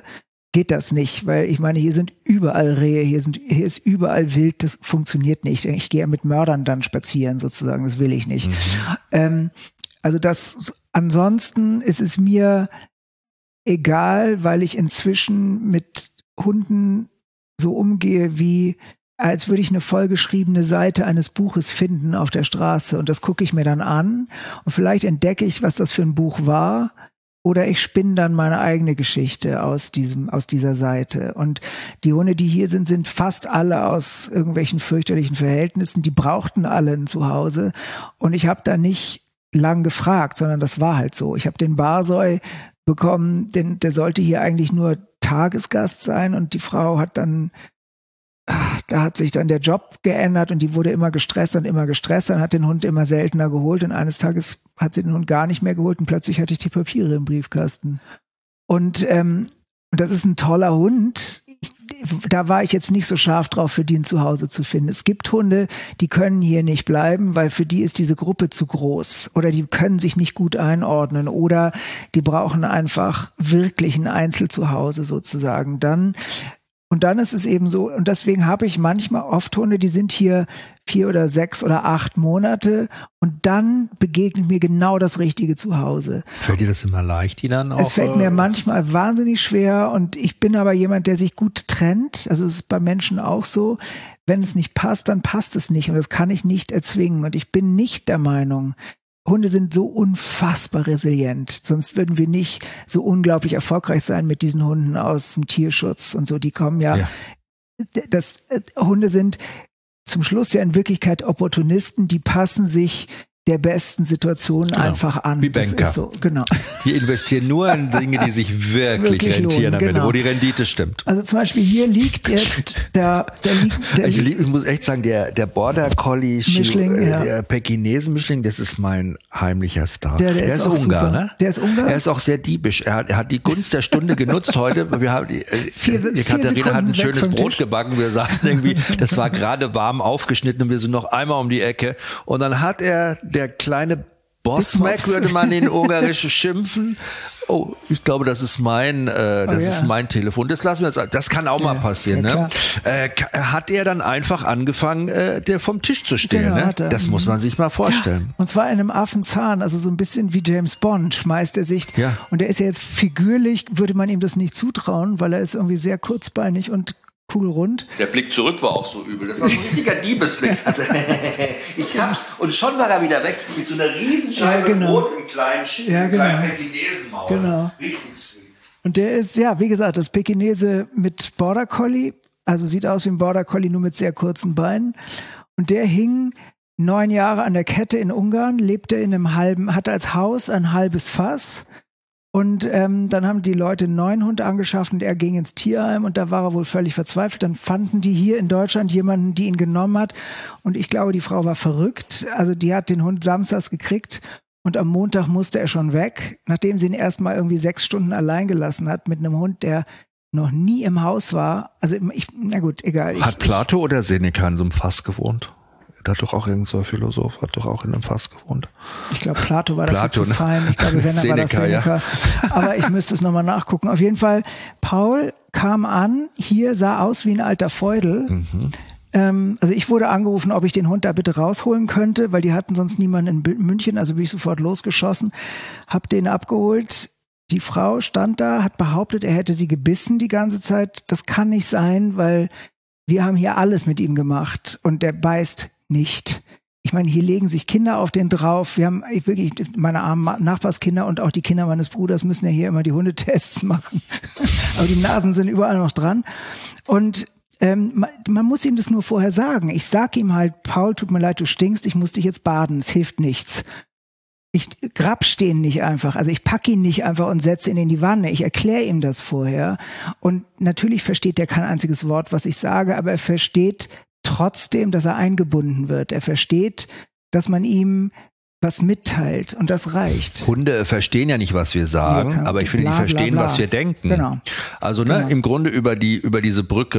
geht das nicht, weil ich meine, hier sind überall Rehe, hier ist überall Wild, das funktioniert nicht. Ich gehe ja mit Mördern dann spazieren sozusagen, das will ich nicht. Also ansonsten ist es mir egal, weil ich inzwischen mit Hunden so umgehe, wie als würde ich eine vollgeschriebene Seite eines Buches finden auf der Straße und das gucke ich mir dann an und vielleicht entdecke ich, was das für ein Buch war oder ich spinne dann meine eigene Geschichte aus dieser Seite. Und die Hunde, die hier sind fast alle aus irgendwelchen fürchterlichen Verhältnissen, die brauchten alle ein Zuhause und ich habe da nicht lang gefragt, sondern das war halt so. Ich habe den Barsoi bekommen, der sollte hier eigentlich nur Tagesgast sein und die Frau hat dann, da hat sich dann der Job geändert und die wurde immer gestresster, dann hat den Hund immer seltener geholt und eines Tages hat sie den Hund gar nicht mehr geholt und plötzlich hatte ich die Papiere im Briefkasten. Und das ist ein toller Hund. Da war ich jetzt nicht so scharf drauf, für die ein Zuhause zu finden. Es gibt Hunde, die können hier nicht bleiben, weil für die ist diese Gruppe zu groß oder die können sich nicht gut einordnen oder die brauchen einfach wirklich ein Einzelzuhause sozusagen. Und dann ist es eben so, und deswegen habe ich manchmal oft Hunde, die sind hier 4 oder 6 oder 8 Monate und dann begegnet mir genau das richtige Zuhause. Fällt dir das immer leicht, die dann auch? Es fällt mir manchmal wahnsinnig schwer und ich bin aber jemand, der sich gut trennt. Also es ist bei Menschen auch so. Wenn es nicht passt, dann passt es nicht und das kann ich nicht erzwingen. Und ich bin nicht der Meinung, Hunde sind so unfassbar resilient. Sonst würden wir nicht so unglaublich erfolgreich sein mit diesen Hunden aus dem Tierschutz und so. Die kommen Hunde sind zum Schluss ja in Wirklichkeit Opportunisten, die passen sich der besten Situation einfach an. Wie Banker. Das ist so, genau. Die investieren nur in Dinge, die sich wirklich rentieren am Ende, wo die Rendite stimmt. Also zum Beispiel hier liegt jetzt ich muss echt sagen, der Border Collie Mischling, der Pekinesen Mischling, das ist mein heimlicher Star. Der ist Ungar, super. ne? Der ist Ungar. Er ist auch sehr diebisch. Er hat die Gunst der Stunde genutzt heute. Wir haben die Katharina hat ein schönes Brot gebacken. Wir saßen irgendwie, das war gerade warm aufgeschnitten und wir sind noch einmal um die Ecke und dann hat der kleine Bossmack, würde man in Ungarisch schimpfen. Oh, ich glaube, das ist mein Telefon. Das lassen wir jetzt. Das kann auch mal passieren. Ne? Hat er dann einfach angefangen, der vom Tisch zu stehlen? Genau, ne? Das muss man sich mal vorstellen. Ja, und zwar in einem Affenzahn, also so ein bisschen wie James Bond schmeißt er sich. Ja. Und er ist ja jetzt figürlich, würde man ihm das nicht zutrauen, weil er ist irgendwie sehr kurzbeinig und kugelrund. Der Blick zurück war auch so übel. Das war so ein richtiger Diebesblick. Also, ich hab's. Und schon war er wieder weg mit so einer Riesenscheibe Brot im kleinen Pekinesenmaul. Genau. Richtig sweet. Und der ist, wie gesagt, das Pekinese mit Border Collie. Also sieht aus wie ein Border Collie, nur mit sehr kurzen Beinen. Und der hing 9 Jahre an der Kette in Ungarn, lebte hatte als Haus ein halbes Fass. Und dann haben die Leute einen neuen Hund angeschafft und er ging ins Tierheim und da war er wohl völlig verzweifelt. Dann fanden die hier in Deutschland jemanden, die ihn genommen hat und ich glaube, die Frau war verrückt. Also die hat den Hund samstags gekriegt und am Montag musste er schon weg, nachdem sie ihn erst mal irgendwie 6 Stunden allein gelassen hat mit einem Hund, der noch nie im Haus war. Also na gut, egal. Hat Plato oder Seneca in so einem Fass gewohnt? Da hat doch auch irgend so ein Philosoph, hat doch auch in einem Fass gewohnt. Ich glaube, Plato war dafür zu fein. Ich glaube, wenn er war das Seneca. Ja. Aber ich müsste es nochmal nachgucken. Auf jeden Fall, Paul kam an, hier sah aus wie ein alter Feudel. Also ich wurde angerufen, ob ich den Hund da bitte rausholen könnte, weil die hatten sonst niemanden in München. Also bin ich sofort losgeschossen, hab den abgeholt. Die Frau stand da, hat behauptet, er hätte sie gebissen die ganze Zeit. Das kann nicht sein, weil wir haben hier alles mit ihm gemacht und der beißt nicht. Ich meine, hier legen sich Kinder auf den drauf. Wir haben wirklich, meine armen Nachbarskinder und auch die Kinder meines Bruders müssen ja hier immer die Hundetests machen. Aber die Nasen sind überall noch dran. Und man muss ihm das nur vorher sagen. Ich sag ihm halt, Paul, tut mir leid, du stinkst, ich muss dich jetzt baden, es hilft nichts. Ich grapsch den nicht einfach, also ich packe ihn nicht einfach und setze ihn in die Wanne. Ich erkläre ihm das vorher. Und natürlich versteht er kein einziges Wort, was ich sage, aber er versteht trotzdem, dass er eingebunden wird. Er versteht, dass man ihm was mitteilt und das reicht. Hunde verstehen ja nicht, was wir sagen, aber ich finde, die verstehen, was wir denken. Genau. Also im Grunde über diese Brücke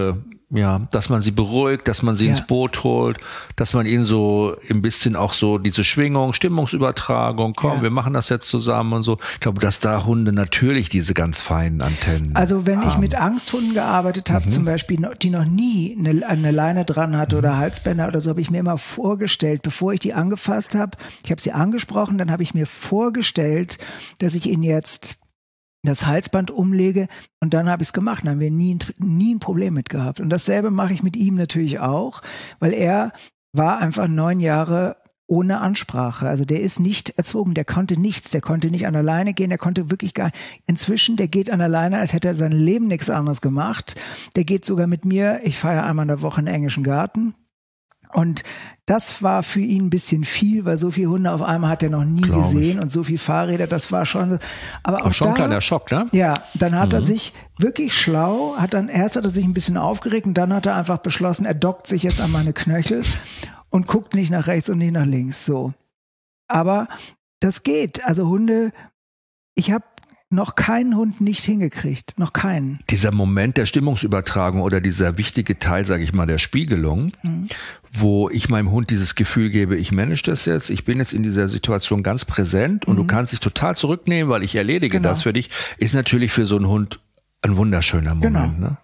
Ja, dass man sie beruhigt, dass man sie ins Boot holt, dass man ihnen so ein bisschen auch so diese Schwingung, Stimmungsübertragung, komm, wir machen das jetzt zusammen und so. Ich glaube, dass da Hunde natürlich diese ganz feinen Antennen Also wenn ich haben. mit Angsthunden gearbeitet habe, zum Beispiel, die noch nie eine Leine dran hatte oder Halsbänder oder so, habe ich mir immer vorgestellt, bevor ich die angefasst habe, ich habe sie angesprochen, dann habe ich mir vorgestellt, dass ich ihnen jetzt das Halsband umlege und dann habe ich es gemacht. Dann haben wir nie ein Problem mit gehabt. Und dasselbe mache ich mit ihm natürlich auch, weil er war einfach 9 Jahre ohne Ansprache. Also der ist nicht erzogen, der konnte nichts, der konnte nicht an der Leine gehen, der konnte wirklich gar inzwischen, der geht an der Leine, als hätte er sein Leben nichts anderes gemacht. Der geht sogar mit mir, ich fahre einmal in der Woche in den englischen Garten. Und das war für ihn ein bisschen viel, weil so viele Hunde auf einmal hat er noch nie gesehen und so viele Fahrräder, das war schon, aber auch schon da, ein kleiner Schock, ne? Ja, dann hat er sich wirklich schlau, erst hat er sich ein bisschen aufgeregt und dann hat er einfach beschlossen, er dockt sich jetzt an meine Knöchel und guckt nicht nach rechts und nicht nach links, so. Aber das geht, also Hunde, ich habe noch keinen Hund nicht hingekriegt, noch keinen. Dieser Moment der Stimmungsübertragung oder dieser wichtige Teil, sage ich mal, der Spiegelung, wo ich meinem Hund dieses Gefühl gebe, ich manage das jetzt, ich bin jetzt in dieser Situation ganz präsent und du kannst dich total zurücknehmen, weil ich erledige das für dich, ist natürlich für so einen Hund ein wunderschöner Moment, ne?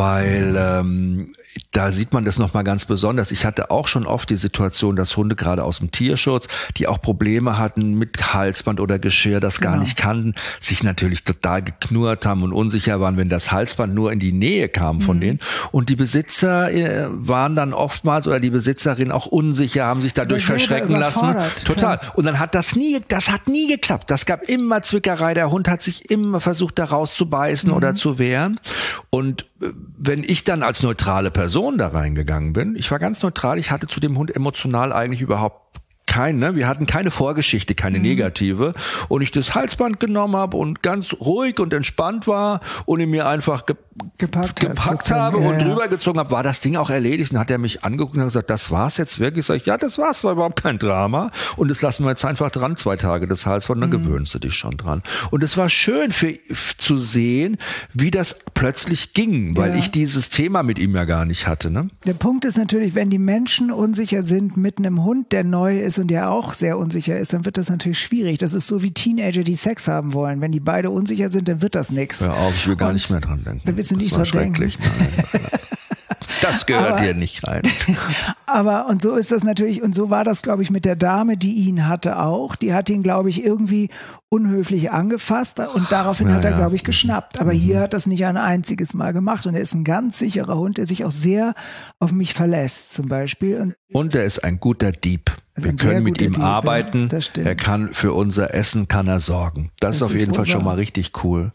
Weil da sieht man das nochmal ganz besonders. Ich hatte auch schon oft die Situation, dass Hunde gerade aus dem Tierschutz, die auch Probleme hatten mit Halsband oder Geschirr, das gar nicht kannten, sich natürlich total geknurrt haben und unsicher waren, wenn das Halsband nur in die Nähe kam von denen. Und die Besitzer waren dann oftmals oder die Besitzerin auch unsicher, haben sich dadurch verschrecken lassen. Total. Und dann hat das hat nie geklappt. Das gab immer Zwickerei. Der Hund hat sich immer versucht, da rauszubeißen oder zu wehren. Und wenn ich dann als neutrale Person da reingegangen bin, ich war ganz neutral, ich hatte zu dem Hund emotional eigentlich überhaupt wir hatten keine Vorgeschichte, keine negative, und ich das Halsband genommen habe und ganz ruhig und entspannt war und ihn mir einfach gepackt habe und drüber gezogen habe, war das Ding auch erledigt. Und hat er mich angeguckt und gesagt, das war's jetzt wirklich? Sag ich, ja, das war's, war überhaupt kein Drama. Und das lassen wir jetzt einfach dran, 2 Tage das Halsband, dann gewöhnst du dich schon dran. Und es war schön zu sehen, wie das plötzlich ging, weil ich dieses Thema mit ihm ja gar nicht hatte. Ne? Der Punkt ist natürlich, wenn die Menschen unsicher sind mit einem Hund, der neu ist und der auch sehr unsicher ist, dann wird das natürlich schwierig. Das ist so wie Teenager, die Sex haben wollen. Wenn die beide unsicher sind, dann wird das nichts. Hör auf, ich will gar nicht mehr dran denken. Da willst du nicht dran denken. Nein. Das gehört dir nicht rein. Aber, und so ist das natürlich, und so war das, glaube ich, mit der Dame, die ihn hatte auch. Die hat ihn, glaube ich, irgendwie unhöflich angefasst und daraufhin hat er, glaube ich, geschnappt. Aber hier hat das nicht ein einziges Mal gemacht und er ist ein ganz sicherer Hund, der sich auch sehr auf mich verlässt, zum Beispiel. Und er ist ein guter Dieb. Wir können mit ihm arbeiten. Er kann für unser Essen sorgen. Das ist auf jeden Fall schon mal richtig cool.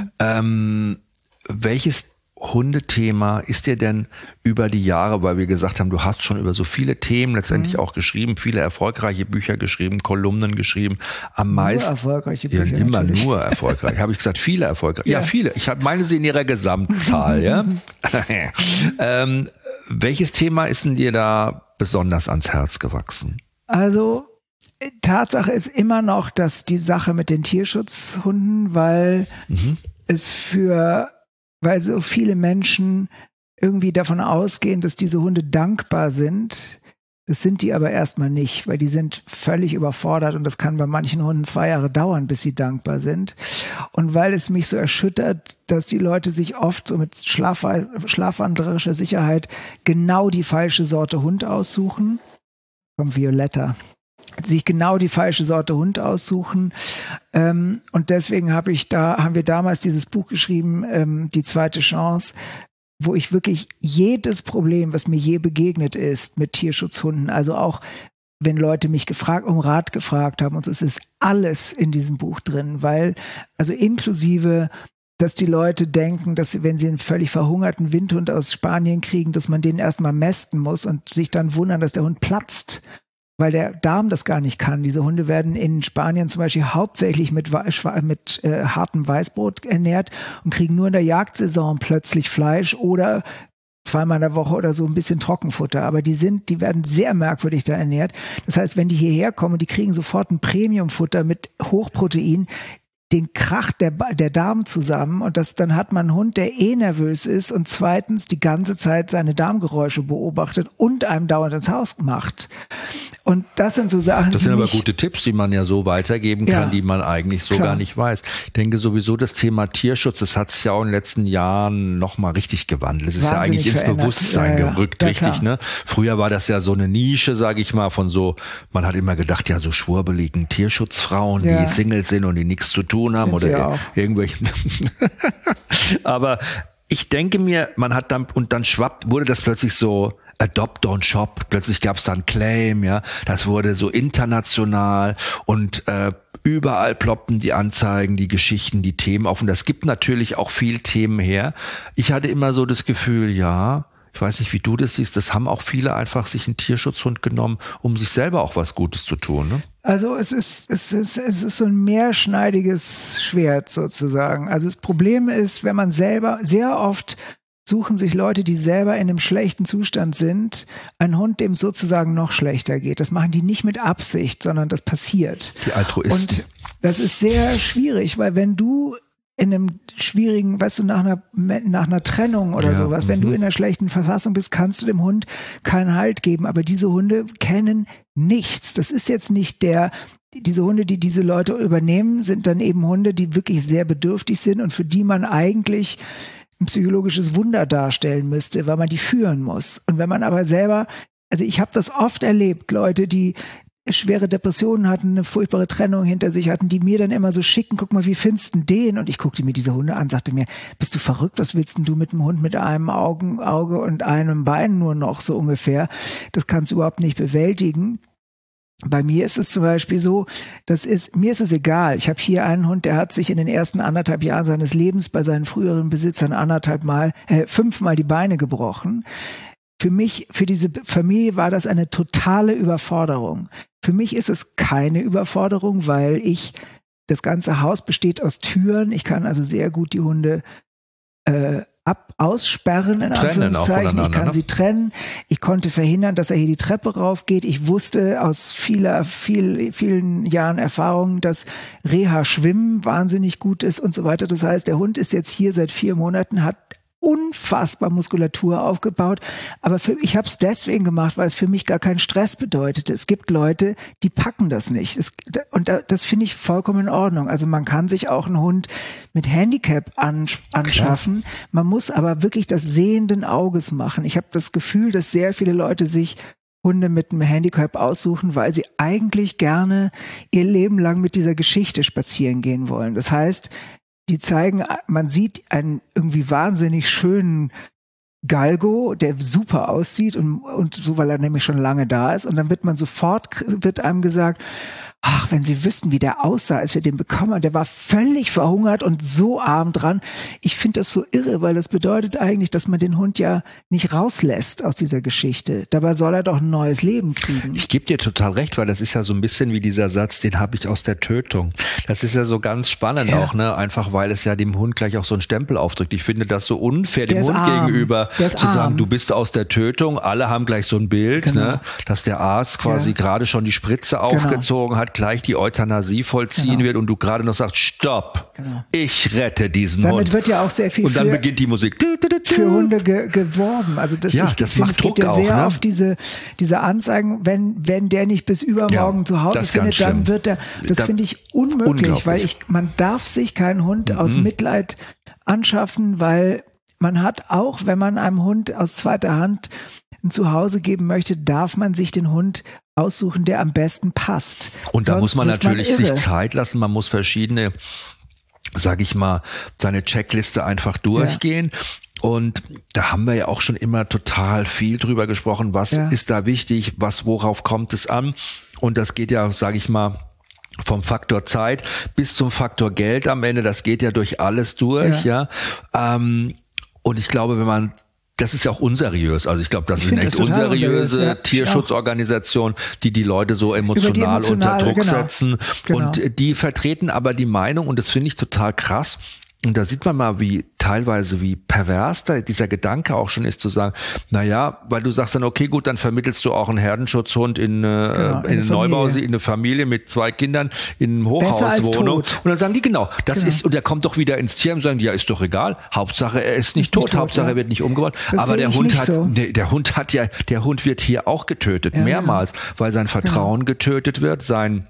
Welches Hundethema ist dir denn über die Jahre, weil wir gesagt haben, du hast schon über so viele Themen letztendlich auch geschrieben, viele erfolgreiche Bücher geschrieben, Kolumnen geschrieben, am meisten erfolgreiche Bücher, immer natürlich. Nur erfolgreich. Habe ich gesagt, viele erfolgreich. Ja, viele. Ich meine sie in ihrer Gesamtzahl. Ja. Welches Thema ist denn dir da besonders ans Herz gewachsen? Also Tatsache ist immer noch, dass die Sache mit den Tierschutzhunden, weil weil so viele Menschen irgendwie davon ausgehen, dass diese Hunde dankbar sind. Das sind die aber erstmal nicht, weil die sind völlig überfordert und das kann bei manchen Hunden 2 Jahre dauern, bis sie dankbar sind. Und weil es mich so erschüttert, dass die Leute sich oft so mit schlafwandlerischer Sicherheit genau die falsche Sorte Hund aussuchen. Vom Violetta. Sich genau die falsche Sorte Hund aussuchen. Und deswegen haben wir damals dieses Buch geschrieben, Die zweite Chance, wo ich wirklich jedes Problem, was mir je begegnet ist mit Tierschutzhunden, also auch wenn Leute mich um Rat gefragt haben, und so, es ist alles in diesem Buch drin, weil, also inklusive, dass die Leute denken, dass wenn sie einen völlig verhungerten Windhund aus Spanien kriegen, dass man den erstmal mästen muss und sich dann wundern, dass der Hund platzt, weil der Darm das gar nicht kann. Diese Hunde werden in Spanien zum Beispiel hauptsächlich mit hartem Weißbrot ernährt und kriegen nur in der Jagdsaison plötzlich Fleisch oder 2-mal in der Woche oder so ein bisschen Trockenfutter. Aber die werden sehr merkwürdig da ernährt. Das heißt, wenn die hierher kommen und die kriegen sofort ein Premiumfutter mit Hochprotein, den Krach der Darm zusammen und dann hat man einen Hund, der nervös ist und zweitens die ganze Zeit seine Darmgeräusche beobachtet und einem dauernd ins Haus macht. Und das sind so Sachen, das sind aber gute Tipps, die man ja so weitergeben kann, die man eigentlich so gar nicht weiß. Ich denke sowieso, das Thema Tierschutz, das hat sich ja auch in den letzten Jahren nochmal richtig gewandelt. Es ist ja eigentlich ins Bewusstsein gerückt, richtig, ne? Früher war das ja so eine Nische, sage ich mal, von so, man hat immer gedacht, ja, so schwurbeligen Tierschutzfrauen, die Singles sind und die nichts zu tun haben oder irgendwelchen. Aber ich denke mir, man hat dann, und dann wurde das plötzlich so Adopt, don't shop. Plötzlich gab es dann Claim, ja. Das wurde so international und überall ploppten die Anzeigen, die Geschichten, die Themen auf. Und das gibt natürlich auch viel Themen her. Ich hatte immer so das Gefühl, ich weiß nicht, wie du das siehst, das haben auch viele einfach sich einen Tierschutzhund genommen, um sich selber auch was Gutes zu tun, ne? Also es ist so ein mehrschneidiges Schwert sozusagen. Also das Problem ist, wenn man selber, sehr oft suchen sich Leute, die selber in einem schlechten Zustand sind, einen Hund, dem sozusagen noch schlechter geht. Das machen die nicht mit Absicht, sondern das passiert. Die Altruisten. Und das ist sehr schwierig, weil wenn du in einem schwierigen, weißt du, nach einer Trennung oder sowas, wenn du in einer schlechten Verfassung bist, kannst du dem Hund keinen Halt geben. Aber diese Hunde kennen nichts. Das ist jetzt nicht diese Hunde, die diese Leute übernehmen, sind dann eben Hunde, die wirklich sehr bedürftig sind und für die man eigentlich ein psychologisches Wunder darstellen müsste, weil man die führen muss. Und wenn man aber selber, also ich habe das oft erlebt, Leute, die schwere Depressionen hatten, eine furchtbare Trennung hinter sich hatten, die mir dann immer so schicken, guck mal, wie findest du den? Und ich guckte mir diese Hunde an, sagte mir, bist du verrückt, was willst denn du mit einem Hund mit einem Auge und einem Bein nur noch so ungefähr? Das kannst du überhaupt nicht bewältigen. Bei mir ist es zum Beispiel so, mir ist es egal. Ich habe hier einen Hund, der hat sich in den ersten 1,5 Jahren seines Lebens bei seinen früheren Besitzern 5-mal die Beine gebrochen. Für diese Familie war das eine totale Überforderung. Für mich ist es keine Überforderung, weil das ganze Haus besteht aus Türen. Ich kann also sehr gut die Hunde aussperren, in Anführungszeichen. Ich kann sie trennen. Ich konnte verhindern, dass er hier die Treppe raufgeht. Ich wusste aus vielen Jahren Erfahrung, dass Reha-Schwimmen wahnsinnig gut ist und so weiter. Das heißt, der Hund ist jetzt hier seit 4 Monaten, hat unfassbar Muskulatur aufgebaut, aber ich habe es deswegen gemacht, weil es für mich gar keinen Stress bedeutete. Es gibt Leute, die packen das nicht. Das finde ich vollkommen in Ordnung. Also man kann sich auch einen Hund mit Handicap anschaffen. Klar. Man muss aber wirklich das sehenden Auges machen. Ich habe das Gefühl, dass sehr viele Leute sich Hunde mit einem Handicap aussuchen, weil sie eigentlich gerne ihr Leben lang mit dieser Geschichte spazieren gehen wollen. Das heißt, die zeigen, man sieht einen irgendwie wahnsinnig schönen Galgo, der super aussieht und so, weil er nämlich schon lange da ist. Und dann wird einem gesagt, ach, wenn Sie wüssten, wie der aussah, als wir den bekommen haben, der war völlig verhungert und so arm dran. Ich finde das so irre, weil das bedeutet eigentlich, dass man den Hund ja nicht rauslässt aus dieser Geschichte. Dabei soll er doch ein neues Leben kriegen. Ich gebe dir total recht, weil das ist ja so ein bisschen wie dieser Satz, den habe ich aus der Tötung. Das ist ja so ganz spannend auch, ne? Einfach weil es ja dem Hund gleich auch so einen Stempel aufdrückt. Ich finde das so unfair dem Hund gegenüber, zu sagen, du bist aus der Tötung, alle haben gleich so ein Bild, ne? Dass der Arzt quasi gerade schon die Spritze aufgezogen hat, gleich die Euthanasie vollziehen wird und du gerade noch sagst, stopp, ich rette diesen Hund. Damit wird ja auch sehr viel und dann beginnt die Musik. Für Hunde geworben. Also das macht Druck auch. Es gibt ja sehr oft diese Anzeigen, wenn der nicht bis übermorgen zu Hause findet, dann wird er, das finde ich unmöglich, weil man darf sich keinen Hund aus Mitleid anschaffen, weil man hat auch, wenn man einem Hund aus zweiter Hand ein Zuhause geben möchte, darf man sich den Hund aussuchen, der am besten passt. Und da muss man natürlich sich Zeit lassen, man muss verschiedene, sag ich mal, seine Checkliste einfach durchgehen. Ja. Und da haben wir ja auch schon immer total viel drüber gesprochen, was ist da wichtig, worauf kommt es an. Und das geht ja, sag ich mal, vom Faktor Zeit bis zum Faktor Geld am Ende, das geht ja durch alles durch, und ich glaube, das ist ja auch unseriös. Also ich glaube, das sind echt unseriöse Tierschutzorganisationen, die Leute so emotional unter Druck setzen. Genau. Und die vertreten aber die Meinung, und das finde ich total krass, Und da sieht man mal, wie teilweise, wie pervers da dieser Gedanke auch schon ist, zu sagen, naja, weil du sagst dann, okay, gut, dann vermittelst du auch einen Herdenschutzhund in eine Neubau, in eine Familie mit 2 Kindern, in einem Hochhauswohnung. Und dann sagen die, genau, das ist, und der kommt doch wieder ins Tierheim und sagen, ja, ist doch egal, Hauptsache er ist nicht tot, Hauptsache er wird nicht umgebracht. Aber der Hund hat, der Hund wird hier auch getötet, mehrmals, weil sein Vertrauen getötet wird,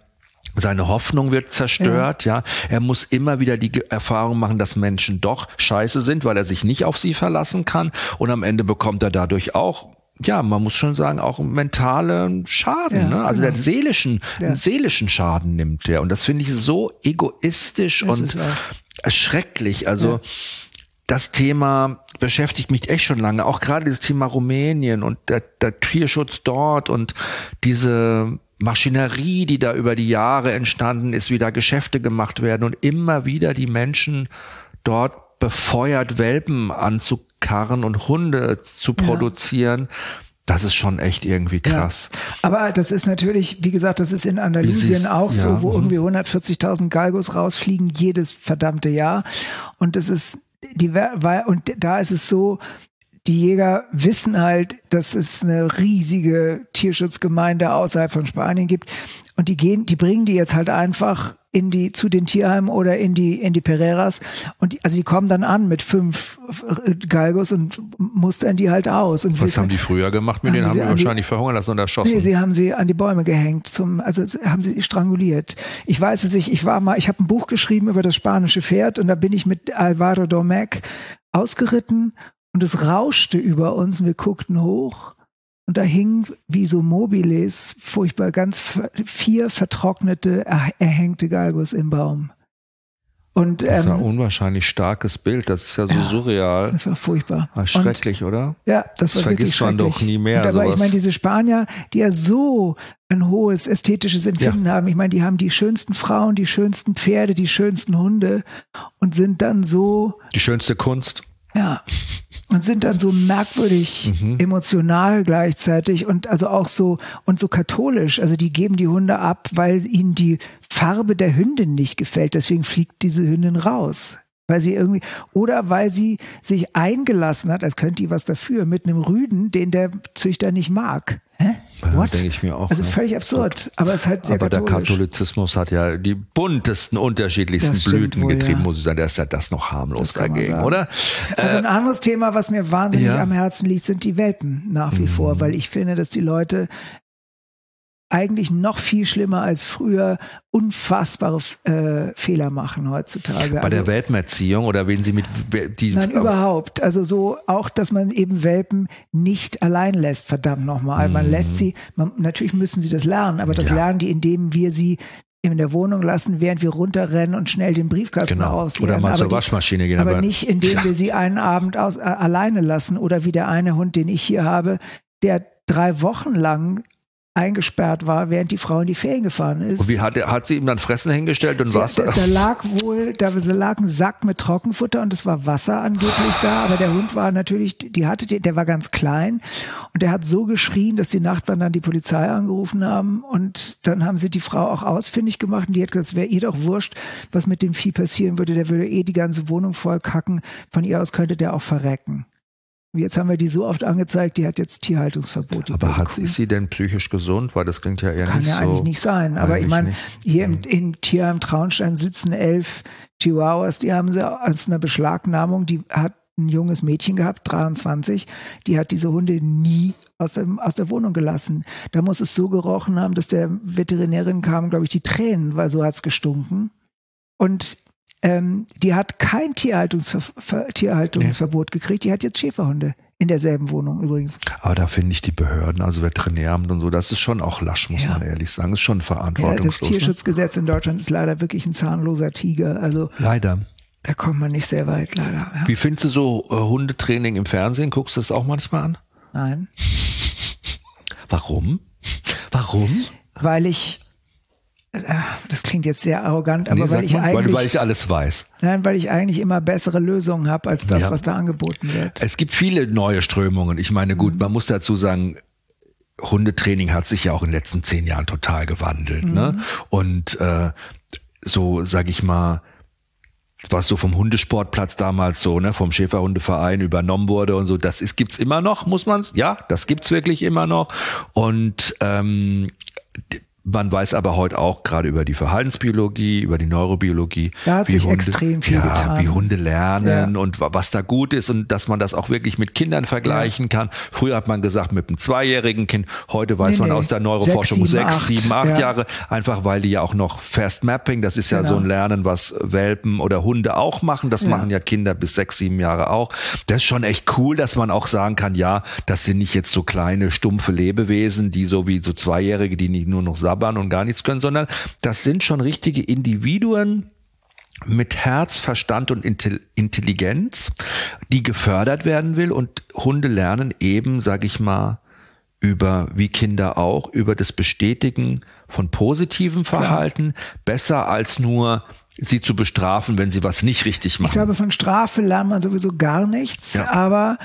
seine Hoffnung wird zerstört, ja. Er muss immer wieder die Erfahrung machen, dass Menschen doch scheiße sind, weil er sich nicht auf sie verlassen kann. Und am Ende bekommt er dadurch auch, ja, man muss schon sagen, auch mentalen Schaden, ne? Also der seelischen Schaden nimmt er. Und das finde ich so egoistisch und schrecklich. Also das Thema beschäftigt mich echt schon lange. Auch gerade dieses Thema Rumänien und der Tierschutz dort und diese Maschinerie, die da über die Jahre entstanden ist, wie da Geschäfte gemacht werden und immer wieder die Menschen dort befeuert, Welpen anzukarren und Hunde zu produzieren. Das ist schon echt irgendwie krass. Ja. Aber das ist natürlich, wie gesagt, das ist in Andalusien auch so, wo irgendwie 140.000 Galgos rausfliegen jedes verdammte Jahr. Und das ist und da ist es so, die Jäger wissen halt, dass es eine riesige Tierschutzgemeinde außerhalb von Spanien gibt. Und die bringen die jetzt halt einfach zu den Tierheimen oder in die Pereiras. Und die kommen dann an mit 5 Galgos und mustern die halt aus. Und was haben die früher gemacht mit denen? Haben die wahrscheinlich verhungern lassen und erschossen? Nee, sie haben sie an die Bäume gehängt, haben sie stranguliert. Ich weiß es nicht, ich habe ein Buch geschrieben über das spanische Pferd und da bin ich mit Alvaro Domecq ausgeritten. Und es rauschte über uns und wir guckten hoch und da hingen wie so Mobiles furchtbar 4 vertrocknete, erhängte Galgos im Baum. Und, das ist ein unwahrscheinlich starkes Bild, das ist ja so surreal. Das war furchtbar. War schrecklich, oder? Ja, das war wirklich schrecklich. Vergisst man doch nie mehr. Aber ich meine, diese Spanier, die ja so ein hohes ästhetisches Empfinden haben, ich meine, die haben die schönsten Frauen, die schönsten Pferde, die schönsten Hunde und sind dann so... Die schönste Kunst. Ja, und sind dann so merkwürdig emotional gleichzeitig und also auch so katholisch. Also die geben die Hunde ab, weil ihnen die Farbe der Hündin nicht gefällt. Deswegen fliegt diese Hündin raus. Weil sie oder weil sie sich eingelassen hat, als könnte die was dafür, mit einem Rüden, den der Züchter nicht mag. Hä? What? Denke ich mir auch. Also völlig absurd, aber es ist halt sehr katholisch. Aber der Katholizismus hat ja die buntesten, unterschiedlichsten Blüten getrieben, muss ich sagen. Der ist ja das noch harmlos dagegen, oder? Also ein anderes Thema, was mir wahnsinnig am Herzen liegt, sind die Welpen nach wie vor, weil ich finde, dass die Leute eigentlich noch viel schlimmer als früher unfassbare Fehler machen heutzutage. Bei der Welpenerziehung oder wen sie mit Nein, überhaupt. Also so auch, dass man eben Welpen nicht allein lässt, verdammt nochmal. Man lässt sie, natürlich müssen sie das lernen, aber das lernen die, indem wir sie in der Wohnung lassen, während wir runterrennen und schnell den Briefkasten ausleeren. Oder mal zur Waschmaschine gehen. Aber nicht, indem wir sie einen Abend alleine lassen oder wie der eine Hund, den ich hier habe, der 3 Wochen lang eingesperrt war, während die Frau in die Ferien gefahren ist. Und wie hat sie ihm dann Fressen hingestellt und Wasser? Da lag ein Sack mit Trockenfutter und es war Wasser angeblich da, aber der Hund war natürlich, der war ganz klein und der hat so geschrien, dass die Nachbarn dann die Polizei angerufen haben und dann haben sie die Frau auch ausfindig gemacht und die hat gesagt, es wäre ihr doch wurscht, was mit dem Vieh passieren würde, der würde die ganze Wohnung voll kacken, von ihr aus könnte der auch verrecken. Jetzt haben wir die so oft angezeigt, die hat jetzt Tierhaltungsverbot. Aber ist sie denn psychisch gesund? Weil das klingt ja eher nicht so. Kann ja eigentlich nicht sein. Aber ich meine, hier im Tierheim Traunstein sitzen 11 Chihuahuas, die haben sie als eine Beschlagnahmung, die hat ein junges Mädchen gehabt, 23, die hat diese Hunde nie aus der Wohnung gelassen. Da muss es so gerochen haben, dass der Veterinärin kamen, glaube ich, die Tränen, weil so hat's gestunken. Und die hat kein Tierhaltungsverbot gekriegt, die hat jetzt Schäferhunde in derselben Wohnung übrigens. Aber da finde ich die Behörden, also Veterinäramt und so, das ist schon auch lasch, muss man ehrlich sagen, das ist schon verantwortungslos. Das Tierschutzgesetz in Deutschland ist leider wirklich ein zahnloser Tiger. Also leider. Da kommt man nicht sehr weit, leider. Ja. Wie findest du so Hundetraining im Fernsehen? Guckst du das auch manchmal an? Nein. Warum? Weil das klingt jetzt sehr arrogant, aber weil ich alles weiß. Nein, weil ich eigentlich immer bessere Lösungen habe als das, was da angeboten wird. Es gibt viele neue Strömungen. Ich meine, gut, man muss dazu sagen, Hundetraining hat sich ja auch in den letzten 10 Jahren total gewandelt. Ne? Und so, sag ich mal, was so vom Hundesportplatz damals so, ne, vom Schäferhundeverein übernommen wurde und so, gibt's immer noch, das gibt's wirklich immer noch. Und man weiß aber heute auch gerade über die Verhaltensbiologie, über die Neurobiologie, da hat sich extrem viel getan. Wie Hunde lernen und was da gut ist und dass man das auch wirklich mit Kindern vergleichen kann. Früher hat man gesagt mit einem 2-jährigen Kind, heute weiß man aus der Neuroforschung 6, 7, 8 Jahre, einfach weil die ja auch noch Fast Mapping, das ist ja so ein Lernen, was Welpen oder Hunde auch machen, das machen ja Kinder bis 6, 7 Jahre auch. Das ist schon echt cool, dass man auch sagen kann, ja, das sind nicht jetzt so kleine, stumpfe Lebewesen, die so wie so 2-Jährige, die nicht nur noch sabbern und gar nichts können, sondern das sind schon richtige Individuen mit Herz, Verstand und Intelligenz, die gefördert werden will. Und Hunde lernen eben, sag ich mal, wie Kinder auch, über das Bestätigen von positivem Verhalten, besser als nur sie zu bestrafen, wenn sie was nicht richtig machen. Ich glaube, von Strafe lernt man sowieso gar nichts, aber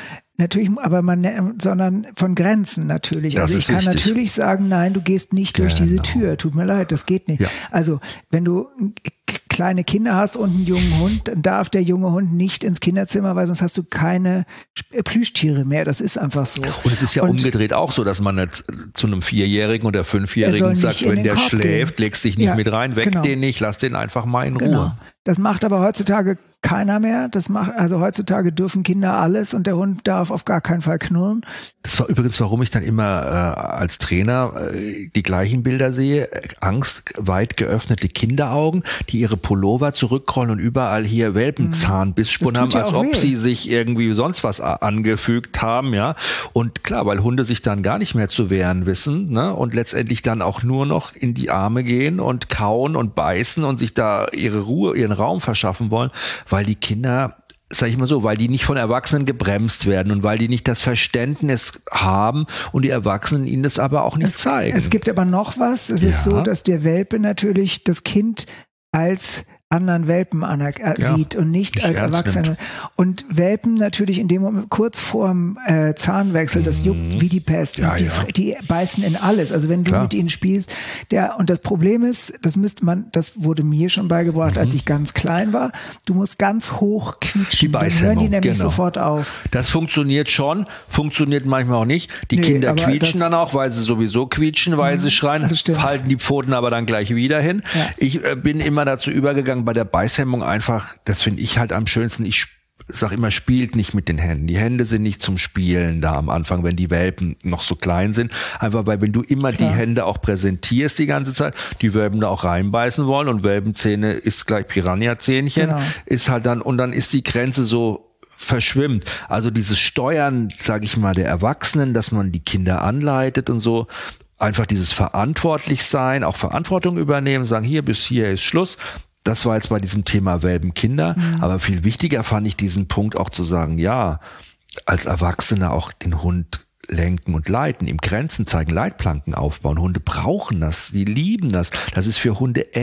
sondern von Grenzen natürlich. Das also ich kann wichtig. Natürlich sagen, nein, du gehst nicht durch diese Tür. Tut mir leid, das geht nicht. Ja. Also wenn du kleine Kinder hast und einen jungen Hund, dann darf der junge Hund nicht ins Kinderzimmer, weil sonst hast du keine Plüschtiere mehr. Das ist einfach so. Und es ist ja umgedreht auch so, dass man nicht zu einem 4-Jährigen oder 5-Jährigen sagt, wenn der schläft, legst dich nicht mit rein, weck den nicht, lass den einfach mal in Ruhe. Das macht aber heutzutage keiner mehr. Also heutzutage dürfen Kinder alles und der Hund darf auf gar keinen Fall knurren. Das war übrigens, warum ich dann immer als Trainer die gleichen Bilder sehe. Angst, weit geöffnete Kinderaugen, die ihre Pullover zurückrollen und überall hier Welpenzahnbissspuren haben, als ob sie sich irgendwie sonst was angefügt haben, ja. Und klar, weil Hunde sich dann gar nicht mehr zu wehren wissen, ne, und letztendlich dann auch nur noch in die Arme gehen und kauen und beißen und sich da ihre Ruhe, ihren Raum verschaffen wollen, weil die Kinder, sag ich mal so, weil die nicht von Erwachsenen gebremst werden und weil die nicht das Verständnis haben und die Erwachsenen ihnen das aber auch nicht zeigen. Es gibt aber noch was. Es ist so, dass der Welpe natürlich das Kind als anderen Welpen sieht und nicht als Erwachsene. Und Welpen natürlich in dem Moment kurz vorm Zahnwechsel, das juckt wie die Pest. Und die beißen in alles. Also wenn du mit ihnen spielst, und das Problem ist, das wurde mir schon beigebracht, als ich ganz klein war, du musst ganz hoch quietschen. Dann hören die nämlich sofort auf. Das funktioniert schon, funktioniert manchmal auch nicht. Die Kinder quietschen dann auch, weil sie sowieso quietschen, weil sie schreien, halten die Pfoten aber dann gleich wieder hin. Ja. Ich bin immer dazu übergegangen, bei der Beißhemmung einfach, das finde ich halt am schönsten, ich sag immer, spielt nicht mit den Händen. Die Hände sind nicht zum Spielen da am Anfang, wenn die Welpen noch so klein sind. Einfach weil, wenn du immer die Hände auch präsentierst die ganze Zeit, die Welpen da auch reinbeißen wollen und Welpenzähne ist gleich Piranha-Zähnchen, ist halt dann, und dann ist die Grenze so verschwimmt. Also dieses Steuern, sage ich mal, der Erwachsenen, dass man die Kinder anleitet und so, einfach dieses Verantwortlichsein, auch Verantwortung übernehmen, sagen, hier bis hier ist Schluss. Das war jetzt bei diesem Thema Welpenkinder, aber viel wichtiger fand ich diesen Punkt auch zu sagen, ja, als Erwachsene auch den Hund lenken und leiten, ihm Grenzen zeigen, Leitplanken aufbauen. Hunde brauchen das, die lieben das. Das ist für Hunde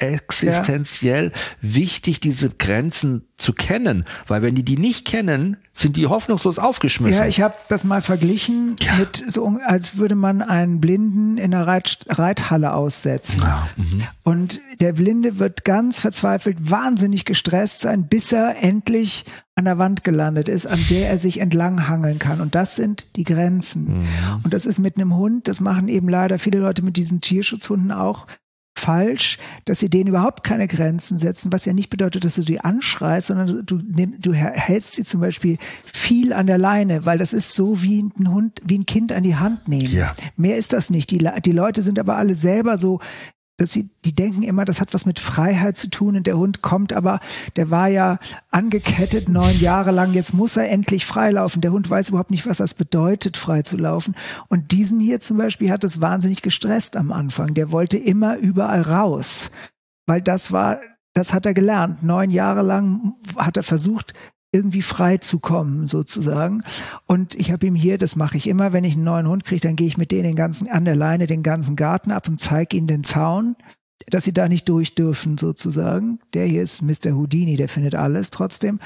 existenziell wichtig, diese Grenzen zu kennen, weil wenn die nicht kennen, sind die hoffnungslos aufgeschmissen. Ja, ich habe das mal verglichen mit so, als würde man einen Blinden in einer Reithalle aussetzen. Ja, und der Blinde wird ganz verzweifelt, wahnsinnig gestresst sein, bis er endlich an der Wand gelandet ist, an der er sich entlang hangeln kann. Und das sind die Grenzen. Und das ist mit einem Hund, das machen eben leider viele Leute mit diesen Tierschutzhunden auch falsch, dass sie denen überhaupt keine Grenzen setzen, was ja nicht bedeutet, dass du die anschreist, sondern du hältst sie zum Beispiel viel an der Leine, weil das ist so wie ein Hund, wie ein Kind an die Hand nehmen. Ja. Mehr ist das nicht. Die Leute sind aber alle selber so, dass die denken immer, das hat was mit Freiheit zu tun und der Hund kommt, aber der war ja angekettet 9 Jahre lang, jetzt muss er endlich freilaufen. Der Hund weiß überhaupt nicht, was das bedeutet, frei zu laufen. Und diesen hier zum Beispiel hat es wahnsinnig gestresst am Anfang. Der wollte immer überall raus, weil das hat er gelernt. 9 Jahre lang hat er versucht, irgendwie frei zu kommen, sozusagen. Und ich habe ihm hier, das mache ich immer, wenn ich einen neuen Hund kriege, dann gehe ich mit denen an der Leine den ganzen Garten ab und zeige ihnen den Zaun, dass sie da nicht durch dürfen, sozusagen. Der hier ist Mr. Houdini, der findet alles trotzdem.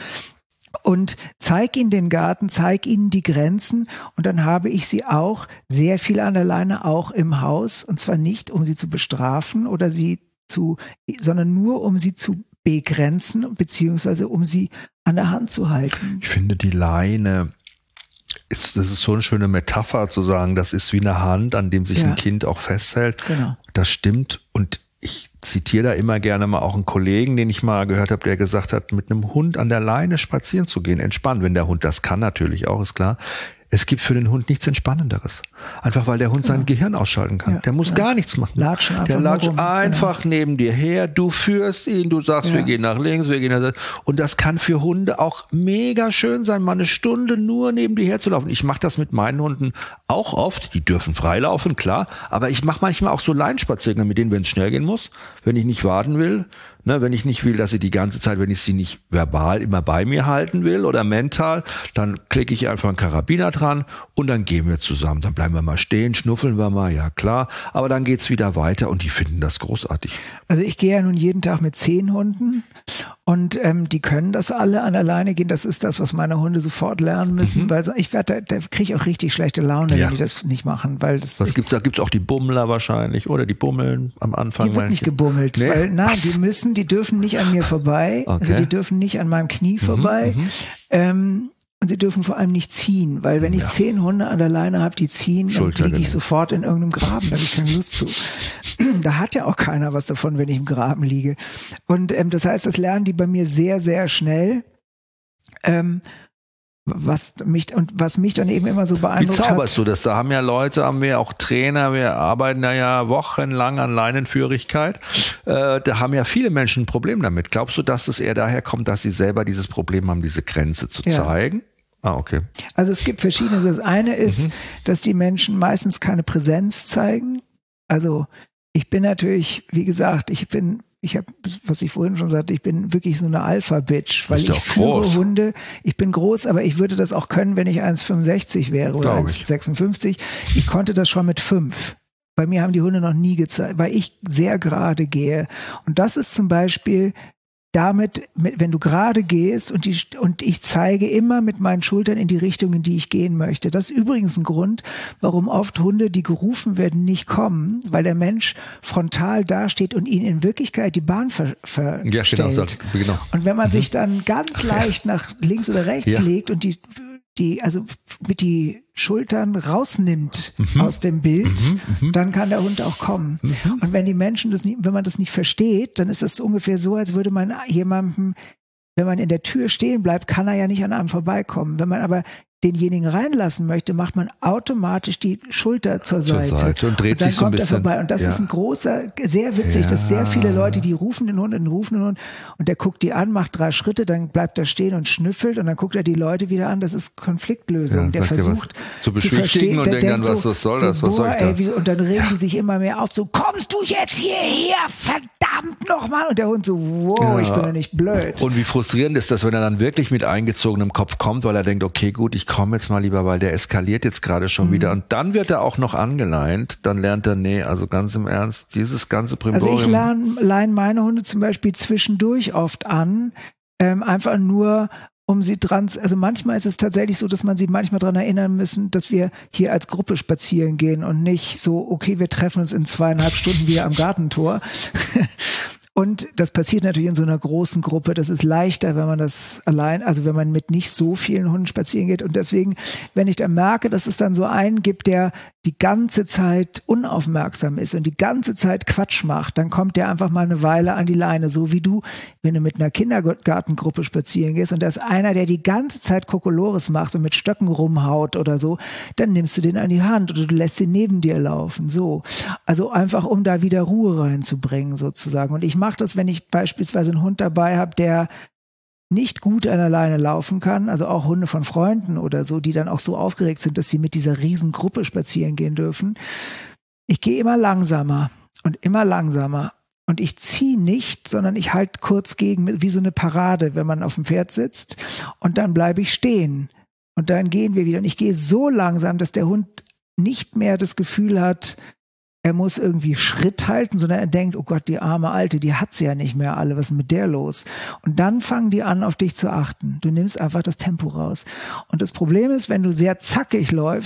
Und zeig ihnen den Garten, zeig ihnen die Grenzen und dann habe ich sie auch sehr viel an der Leine, auch im Haus. Und zwar nicht, um sie zu bestrafen oder sondern nur, um sie zu begrenzen, beziehungsweise um sie an der Hand zu halten. Ich finde, die Leine, das ist so eine schöne Metapher zu sagen, das ist wie eine Hand, an dem sich ein Kind auch festhält. Genau. Das stimmt. Und ich zitiere da immer gerne mal auch einen Kollegen, den ich mal gehört habe, der gesagt hat, mit einem Hund an der Leine spazieren zu gehen, entspannt. Wenn der Hund das kann, natürlich auch, ist klar. Es gibt für den Hund nichts Entspannenderes. Einfach weil der Hund sein Gehirn ausschalten kann. Der muss gar nichts machen. Der latscht einfach neben dir her, du führst ihn, du sagst, wir gehen nach links, wir gehen nach rechts. Und das kann für Hunde auch mega schön sein, mal eine Stunde nur neben dir herzulaufen. Ich mache das mit meinen Hunden auch oft. Die dürfen freilaufen, klar. Aber ich mache manchmal auch so Leinenspaziergänge mit denen, wenn es schnell gehen muss, wenn ich nicht warten will. Ne, wenn ich nicht will, dass sie die ganze Zeit, wenn ich sie nicht verbal immer bei mir halten will oder mental, dann klicke ich einfach einen Karabiner dran und dann gehen wir zusammen. Dann bleiben wir mal stehen, schnuffeln wir mal, ja klar. Aber dann geht's wieder weiter und die finden das großartig. Also ich gehe ja nun jeden Tag mit 10 Hunden und die können das alle an der Leine gehen. Das ist das, was meine Hunde sofort lernen müssen, weil ich werde, da kriege ich auch richtig schlechte Laune, wenn die das nicht machen. Weil das was gibt's da? Gibt's auch die Bummler wahrscheinlich oder die Bummeln am Anfang? Die wird nicht gebummelt, weil die dürfen nicht an mir vorbei, also die dürfen nicht an meinem Knie vorbei. Und sie dürfen vor allem nicht ziehen, weil wenn ich 10 Hunde an der Leine habe, die ziehen, dann liege ich sofort in irgendeinem Graben, da habe ich keine Lust zu. Da hat ja auch keiner was davon, wenn ich im Graben liege. Und das heißt, das lernen die bei mir sehr, sehr schnell. Was mich dann eben immer so beeindruckt hat. Wie zauberst du das? Da haben ja Leute, haben wir auch Trainer, wir arbeiten da ja wochenlang an Leinenführigkeit. Da haben ja viele Menschen ein Problem damit. Glaubst du, dass es eher daher kommt, dass sie selber dieses Problem haben, diese Grenze zu zeigen? Ah, okay. Also es gibt verschiedene. Das eine ist, dass die Menschen meistens keine Präsenz zeigen. Also ich bin natürlich, wie gesagt, ich habe, was ich vorhin schon sagte, ich bin wirklich so eine Alpha-Bitch, weil ich führe Hunde. Ich bin groß, aber ich würde das auch können, wenn ich 1,65 wäre oder 1,56. Ich konnte das schon mit 5. Bei mir haben die Hunde noch nie gezeigt, weil ich sehr gerade gehe. Und das ist zum Beispiel damit, wenn du gerade gehst und ich zeige immer mit meinen Schultern in die Richtung, in die ich gehen möchte. Das ist übrigens ein Grund, warum oft Hunde, die gerufen werden, nicht kommen, weil der Mensch frontal dasteht und ihnen in Wirklichkeit die Bahn verstellt. Ja, genau. Und wenn man sich dann ganz leicht nach links oder rechts legt und also mit die Schultern rausnimmt aus dem Bild, dann kann der Hund auch kommen. Und wenn die Menschen wenn man das nicht versteht, dann ist das ungefähr so, als würde man jemandem, wenn man in der Tür stehen bleibt, kann er ja nicht an einem vorbeikommen. Wenn man aber denjenigen reinlassen möchte, macht man automatisch die Schulter zur Seite und dreht sich so ein bisschen. Vorbei. Und das ist ein großer, sehr witzig, dass sehr viele Leute, die rufen den Hund und der guckt die an, macht 3 Schritte, dann bleibt er stehen und schnüffelt und dann guckt er die Leute wieder an. Das ist Konfliktlösung. Der versucht zu beschwichtigen und denkt dann, was soll das? Was soll ich da? Und dann regen die sich immer mehr auf, so, kommst du jetzt hierher, verdammt nochmal. Und der Hund so, wow, ich bin ja nicht blöd. Und wie frustrierend ist das, wenn er dann wirklich mit eingezogenem Kopf kommt, weil er denkt, okay, gut, ich komme jetzt mal lieber, weil der eskaliert jetzt gerade schon wieder. Und dann wird er auch noch angeleint. Dann lernt er, also ganz im Ernst, dieses ganze Primborium. Also ich leine meine Hunde zum Beispiel zwischendurch oft an, einfach nur, um sie dran, also manchmal ist es tatsächlich so, dass man sie manchmal dran erinnern müssen, dass wir hier als Gruppe spazieren gehen und nicht so, okay, wir treffen uns in 2,5 Stunden wieder am Gartentor. Und das passiert natürlich in so einer großen Gruppe. Das ist leichter, wenn man das allein, also wenn man mit nicht so vielen Hunden spazieren geht. Und deswegen, wenn ich dann merke, dass es dann so einen gibt, der die ganze Zeit unaufmerksam ist und die ganze Zeit Quatsch macht, dann kommt der einfach mal eine Weile an die Leine. So wie du, wenn du mit einer Kindergartengruppe spazieren gehst und da ist einer, der die ganze Zeit Kokolores macht und mit Stöcken rumhaut oder so, dann nimmst du den an die Hand oder du lässt ihn neben dir laufen. So. Also einfach, um da wieder Ruhe reinzubringen sozusagen. Und ich mache das, wenn ich beispielsweise einen Hund dabei habe, der nicht gut an der Leine laufen kann, also auch Hunde von Freunden oder so, die dann auch so aufgeregt sind, dass sie mit dieser riesen Gruppe spazieren gehen dürfen. Ich gehe immer langsamer und immer langsamer. Und ich ziehe nicht, sondern ich halte kurz gegen, wie so eine Parade, wenn man auf dem Pferd sitzt. Und dann bleibe ich stehen. Und dann gehen wir wieder. Und ich gehe so langsam, dass der Hund nicht mehr das Gefühl hat, er muss irgendwie Schritt halten, sondern er denkt, oh Gott, die arme Alte, die hat's ja nicht mehr alle, was ist mit der los? Und dann fangen die an, auf dich zu achten. Du nimmst einfach das Tempo raus. Und das Problem ist, wenn du sehr zackig läufst,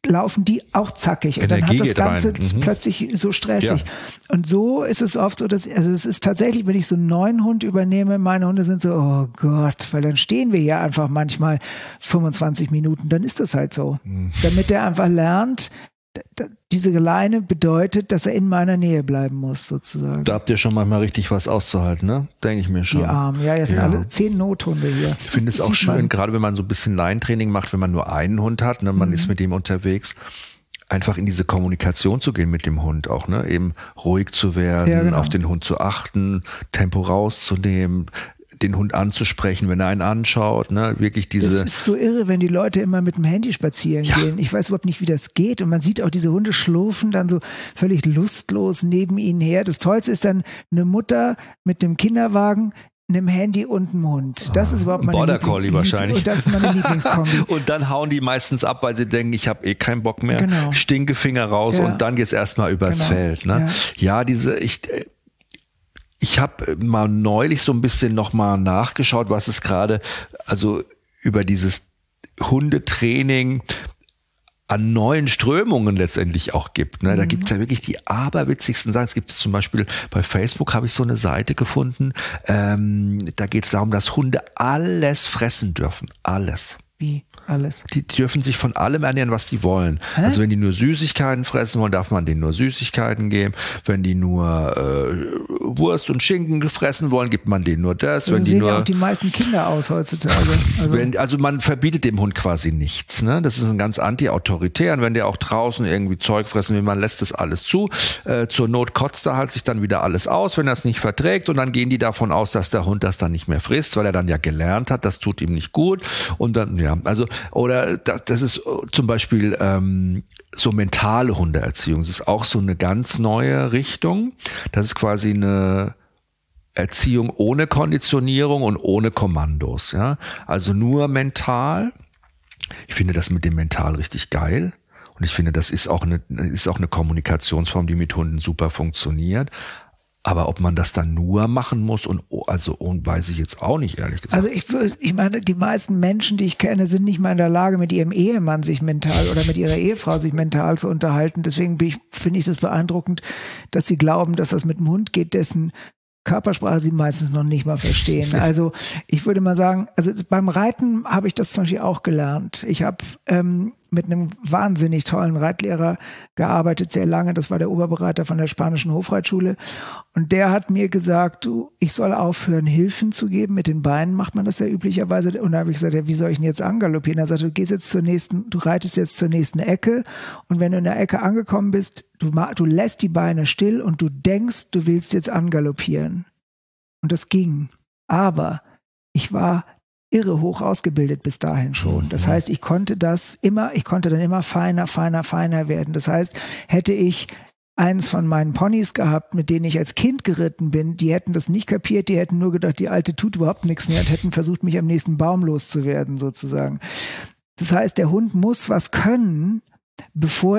laufen die auch zackig. Und dann hat das Ganze plötzlich so stressig. Ja. Und so ist es oft so, dass, also es ist tatsächlich, wenn ich so einen neuen Hund übernehme, meine Hunde sind so, oh Gott, weil dann stehen wir hier einfach manchmal 25 Minuten, dann ist das halt so. Damit der einfach lernt, diese Leine bedeutet, dass er in meiner Nähe bleiben muss, sozusagen. Da habt ihr schon manchmal richtig was auszuhalten, ne? Denke ich mir schon. Die Armen, ja, jetzt sind alle 10 Nothunde hier. Ich finde es auch schön, gerade wenn man so ein bisschen Laientraining macht, wenn man nur einen Hund hat, ne, man ist mit dem unterwegs, einfach in diese Kommunikation zu gehen mit dem Hund auch, ne? Eben ruhig zu werden, auf den Hund zu achten, Tempo rauszunehmen, den Hund anzusprechen, wenn er einen anschaut, ne, wirklich diese. Das ist so irre, wenn die Leute immer mit dem Handy spazieren gehen. Ich weiß überhaupt nicht, wie das geht. Und man sieht auch, diese Hunde schlurfen dann so völlig lustlos neben ihnen her. Das Tollste ist dann eine Mutter mit einem Kinderwagen, einem Handy und einem Hund. Das ist überhaupt meine Border Collie wahrscheinlich. Und das ist meine Lieblingskombi. Und dann hauen die meistens ab, weil sie denken, ich habe keinen Bock mehr. Genau. Stinkefinger raus und dann geht's erstmal übers Feld. Ne? Ja, ich habe mal neulich so ein bisschen nochmal nachgeschaut, was es gerade, also über dieses Hundetraining an neuen Strömungen letztendlich auch gibt. Ne? Da gibt es ja wirklich die aberwitzigsten Sachen. Es gibt zum Beispiel bei Facebook, habe ich so eine Seite gefunden, da geht es darum, dass Hunde alles fressen dürfen. Alles. Wie? Alles. Die dürfen sich von allem ernähren, was die wollen. Also wenn die nur Süßigkeiten fressen wollen, darf man denen nur Süßigkeiten geben. Wenn die nur Wurst und Schinken fressen wollen, gibt man denen nur das. Wenn So die sehen nur ja auch die meisten Kinder aus heutzutage. Also man verbietet dem Hund quasi nichts. Ne? Das ist ein ganz anti-autoritär. Und wenn der auch draußen irgendwie Zeug fressen will, man lässt das alles zu. Zur Not kotzt er halt sich dann wieder alles aus, wenn er es nicht verträgt. Und dann gehen die davon aus, dass der Hund das dann nicht mehr frisst, weil er dann ja gelernt hat, das tut ihm nicht gut. Und dann, also, oder das ist zum Beispiel so mentale Hundeerziehung. Das ist auch so eine ganz neue Richtung. Das ist quasi eine Erziehung ohne Konditionierung und ohne Kommandos. Ja? Also nur mental. Ich finde das mit dem Mental richtig geil. Und ich finde, das ist auch eine Kommunikationsform, die mit Hunden super funktioniert. Aber ob man das dann nur machen muss und weiß ich jetzt auch nicht, ehrlich gesagt. Also ich meine, die meisten Menschen, die ich kenne, sind nicht mal in der Lage, mit ihrem Ehemann sich mental oder mit ihrer Ehefrau sich mental zu unterhalten. Deswegen finde ich das beeindruckend, dass sie glauben, dass das mit dem Hund geht, dessen Körpersprache sie meistens noch nicht mal verstehen. Also ich würde mal sagen, also beim Reiten habe ich das zum Beispiel auch gelernt. Ich habe mit einem wahnsinnig tollen Reitlehrer gearbeitet, sehr lange. Das war der Oberbereiter von der Spanischen Hofreitschule. Und der hat mir gesagt, ich soll aufhören, Hilfen zu geben. Mit den Beinen macht man das ja üblicherweise. Und da habe ich gesagt, ja, wie soll ich denn jetzt angaloppieren? Er sagte, du reitest jetzt zur nächsten Ecke. Und wenn du in der Ecke angekommen bist, du lässt die Beine still und du denkst, du willst jetzt angaloppieren. Und das ging. Aber ich war irre hoch ausgebildet bis dahin schon. Das heißt, ich konnte dann immer feiner werden. Das heißt, hätte ich eins von meinen Ponys gehabt, mit denen ich als Kind geritten bin, die hätten das nicht kapiert, die hätten nur gedacht, die Alte tut überhaupt nichts mehr und hätten versucht, mich am nächsten Baum loszuwerden, sozusagen. Das heißt, der Hund muss was können, bevor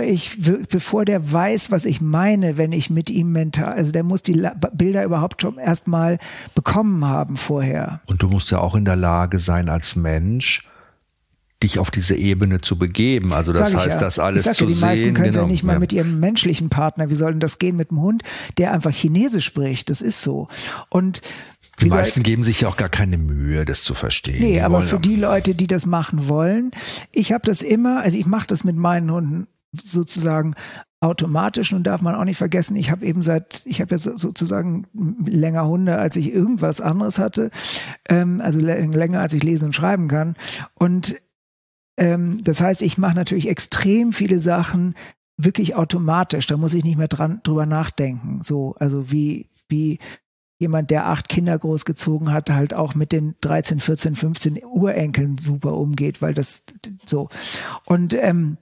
der weiß, was ich meine, wenn ich mit ihm mental, also der muss die Bilder überhaupt schon erstmal bekommen haben vorher. Und du musst ja auch in der Lage sein, als Mensch dich auf diese Ebene zu begeben. Also das heißt, das alles zu sehen. Die meisten können es ja nicht mal mit ihrem menschlichen Partner. Wie soll denn das gehen mit dem Hund, der einfach Chinesisch spricht? Das ist so. Und die meisten geben sich ja auch gar keine Mühe, das zu verstehen. Nee, aber für die Leute, die das machen wollen, ich habe das immer, also ich mache das mit meinen Hunden sozusagen automatisch. Nun darf man auch nicht vergessen, ich habe ja sozusagen länger Hunde, als ich irgendwas anderes hatte, also länger, als ich lesen und schreiben kann. Und das heißt, ich mache natürlich extrem viele Sachen wirklich automatisch. Da muss ich nicht mehr drüber nachdenken. So, also wie jemand, der 8 Kinder großgezogen hat, halt auch mit den 13, 14, 15 Urenkeln super umgeht, weil das so. Und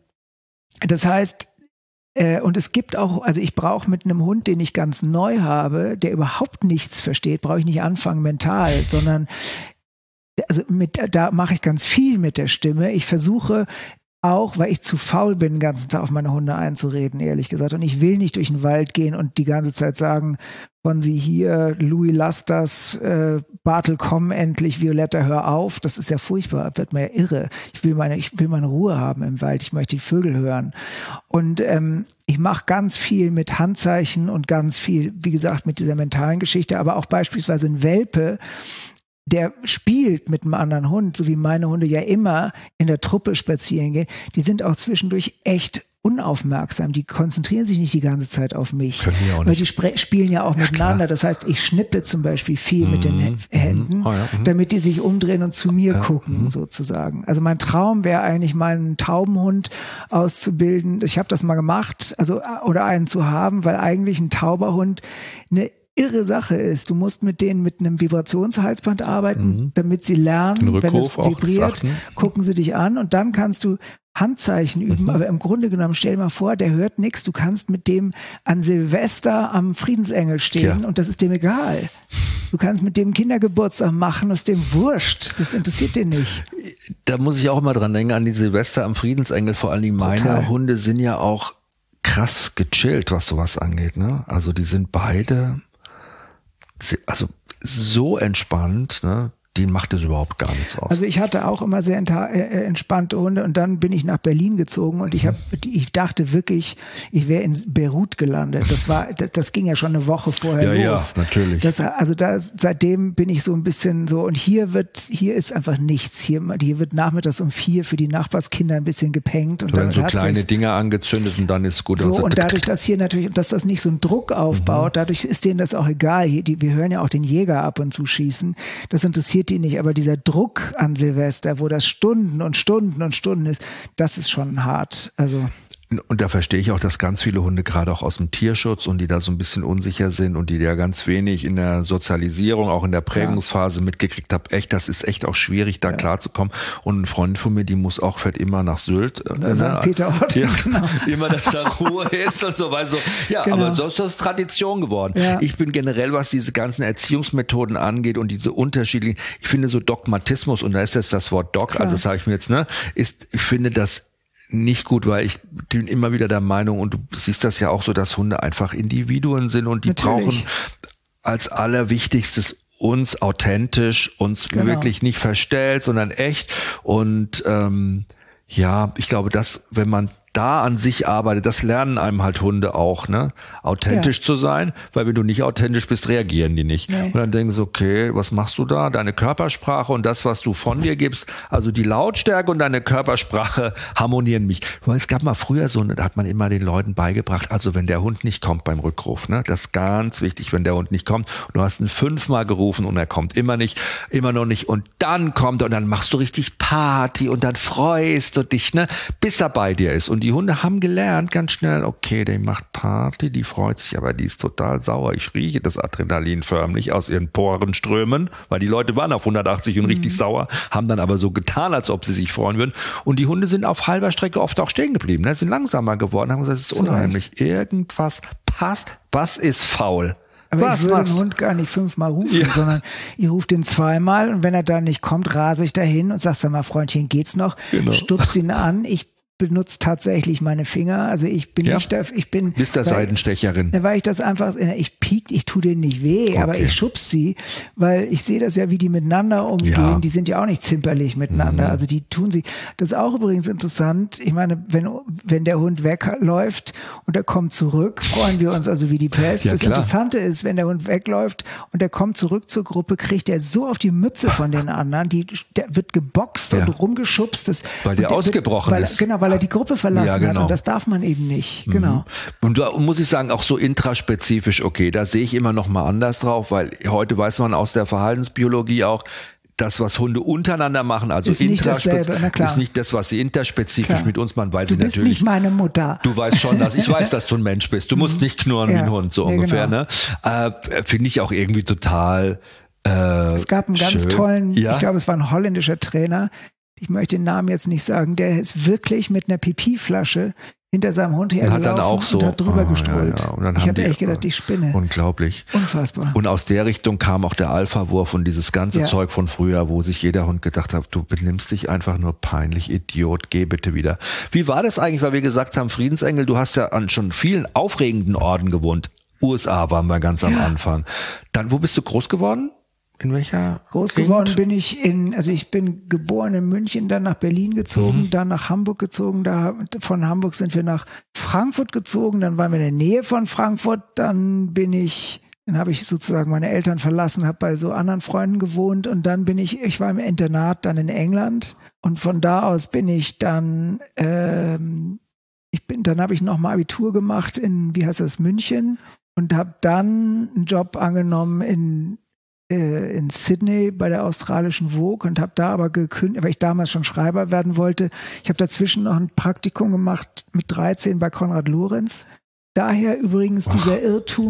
das heißt, und es gibt auch, also ich brauche mit einem Hund, den ich ganz neu habe, der überhaupt nichts versteht, brauche ich nicht anfangen mental, sondern da mache ich ganz viel mit der Stimme. Ich versuche auch, weil ich zu faul bin, den ganzen Tag auf meine Hunde einzureden, ehrlich gesagt. Und ich will nicht durch den Wald gehen und die ganze Zeit sagen, von sie hier, Louis, lass das, Bartel, komm endlich, Violetta, hör auf. Das ist ja furchtbar, wird mir ja irre. Ich will meine Ruhe haben im Wald, ich möchte die Vögel hören. Und ich mache ganz viel mit Handzeichen und ganz viel, wie gesagt, mit dieser mentalen Geschichte, aber auch beispielsweise ein Welpe, der spielt mit einem anderen Hund, so wie meine Hunde ja immer in der Truppe spazieren gehen, die sind auch zwischendurch echt unaufmerksam. Die konzentrieren sich nicht die ganze Zeit auf mich. Können die auch nicht. Weil die spielen ja auch miteinander. Klar. Das heißt, ich schnippe zum Beispiel viel mit den Händen, damit die sich umdrehen und zu mir gucken, sozusagen. Also mein Traum wäre eigentlich mal einen Taubenhund auszubilden. Ich habe das mal gemacht, also oder einen zu haben, weil eigentlich ein Tauberhund eine irre Sache ist. Du musst mit denen mit einem Vibrationshalsband arbeiten, damit sie lernen, wenn es vibriert, gucken sie dich an und dann kannst du Handzeichen üben, aber im Grunde genommen, stell dir mal vor, der hört nichts, du kannst mit dem an Silvester am Friedensengel stehen und das ist dem egal. Du kannst mit dem Kindergeburtstag machen, das ist dem wurscht, das interessiert den nicht. Da muss ich auch immer dran denken, an die Silvester am Friedensengel, vor allen Dingen meine Hunde sind ja auch krass gechillt, was sowas angeht, ne? Also die sind beide also so entspannt, ne? Die macht es überhaupt gar nichts aus. Also ich hatte auch immer sehr entspannte Hunde und dann bin ich nach Berlin gezogen und ich dachte wirklich, ich wäre in Beirut gelandet. Das ging ja schon eine Woche vorher los. Ja, natürlich. Seitdem bin ich so ein bisschen so und hier ist einfach nichts. Hier wird nachmittags um 4 für die Nachbarskinder ein bisschen gepengt und dann so kleine Dinge angezündet und dann ist gut. So, und dadurch, dass hier natürlich, dass das nicht so einen Druck aufbaut, dadurch ist denen das auch egal. Wir hören ja auch den Jäger ab und zu schießen. Das interessiert die nicht, aber dieser Druck an Silvester, wo das Stunden und Stunden und Stunden ist, das ist schon hart. Also und da verstehe ich auch, dass ganz viele Hunde gerade auch aus dem Tierschutz und die da so ein bisschen unsicher sind und die ja ganz wenig in der Sozialisierung, auch in der Prägungsphase mitgekriegt haben. Das ist echt auch schwierig, da klarzukommen. Und eine Freundin von mir, die muss auch, fährt immer nach Sylt. St. Peter-Ort, genau. Immer, dass da Ruhe ist und so, weil so, aber so ist das Tradition geworden. Ja. Ich bin generell, was diese ganzen Erziehungsmethoden angeht und diese unterschiedlichen, ich finde so Dogmatismus, und da ist jetzt das Wort Dog, also das sage ich mir jetzt, ich finde das nicht gut, weil ich bin immer wieder der Meinung, und du siehst das ja auch so, dass Hunde einfach Individuen sind und die brauchen als allerwichtigstes uns authentisch, uns wirklich nicht verstellt, sondern echt. Und ich glaube, dass wenn man da an sich arbeitet, das lernen einem halt Hunde auch, ne? Authentisch zu sein, weil wenn du nicht authentisch bist, reagieren die nicht. Nee. Und dann denken sie, okay, was machst du da? Deine Körpersprache und das, was du von dir gibst, also die Lautstärke und deine Körpersprache harmonieren mich. Weil es gab mal früher so, da hat man immer den Leuten beigebracht, also wenn der Hund nicht kommt beim Rückruf, ne? Das ist ganz wichtig, wenn der Hund nicht kommt. Du hast ihn 5-mal gerufen und er kommt immer noch nicht und dann kommt er und dann machst du richtig Party und dann freust du dich, ne? Bis er bei dir ist. Und die Hunde haben gelernt ganz schnell, okay, der macht Party, die freut sich, aber die ist total sauer. Ich rieche das Adrenalin förmlich aus ihren Poren strömen, weil die Leute waren auf 180 und richtig sauer, haben dann aber so getan, als ob sie sich freuen würden. Und die Hunde sind auf halber Strecke oft auch stehen geblieben, ne? Sind langsamer geworden, haben gesagt, es ist unheimlich. Irgendwas passt, was ist faul? Aber ich würde den Hund gar nicht 5-mal rufen, sondern ich rufe den 2-mal und wenn er dann nicht kommt, rase ich dahin und sag, mal, Freundchen, geht's noch? Genau. Stups ihn an, ich benutze tatsächlich meine Finger, also ich bin nicht da, bist der Seidenstecherin. Weil ich das einfach, ich tue denen nicht weh, aber ich schubs sie, weil ich sehe das ja, wie die miteinander umgehen, die sind ja auch nicht zimperlich miteinander, also die tun sie, das ist auch übrigens interessant, ich meine, wenn der Hund wegläuft und er kommt zurück, freuen wir uns also wie die Pest. Das Interessante ist, wenn der Hund wegläuft und er kommt zurück zur Gruppe, kriegt er so auf die Mütze von den anderen, der wird geboxt und rumgeschubst. Weil der ausgebrochen ist. Genau, weil er die Gruppe verlassen hat und das darf man eben nicht. Genau. Und da muss ich sagen, auch so intraspezifisch, okay, da sehe ich immer noch mal anders drauf, weil heute weiß man aus der Verhaltensbiologie auch, das, was Hunde untereinander machen, also ist nicht das, was sie interspezifisch mit uns machen, weil sie natürlich... Du bist nicht meine Mutter. Du weißt schon, ich weiß, dass du ein Mensch bist. Du musst nicht knurren wie ein Hund, so ungefähr. Genau. Ne? Finde ich auch irgendwie total es gab einen ganz tollen, ich glaube, es war ein holländischer Trainer, ich möchte den Namen jetzt nicht sagen, der ist wirklich mit einer Pipi-Flasche hinter seinem Hund hergelaufen hat dann auch so, und hat drüber gestrollt. Ja. Und dann ich habe echt gedacht, ich spinne. Unglaublich. Unfassbar. Und aus der Richtung kam auch der Alpha-Wurf und dieses ganze Zeug von früher, wo sich jeder Hund gedacht hat, du benimmst dich einfach nur peinlich, Idiot, geh bitte wieder. Wie war das eigentlich, weil wir gesagt haben, Friedensengel, du hast ja an schon vielen aufregenden Orten gewohnt. USA waren wir ganz am Anfang. Dann, wo bist du groß geworden? In welcher Groß Gegend? geworden bin ich ich bin geboren in München, dann nach Berlin gezogen, dann nach Hamburg gezogen, von Hamburg sind wir nach Frankfurt gezogen, dann waren wir in der Nähe von Frankfurt, dann habe ich sozusagen meine Eltern verlassen, habe bei so anderen Freunden gewohnt und dann ich war im Internat dann in England und von da aus bin ich dann, dann habe ich nochmal Abitur gemacht in, München und habe dann einen Job angenommen in Sydney bei der australischen Vogue und habe da aber gekündigt, weil ich damals schon Schreiber werden wollte. Ich habe dazwischen noch ein Praktikum gemacht mit 13 bei Konrad Lorenz. Daher übrigens dieser Irrtum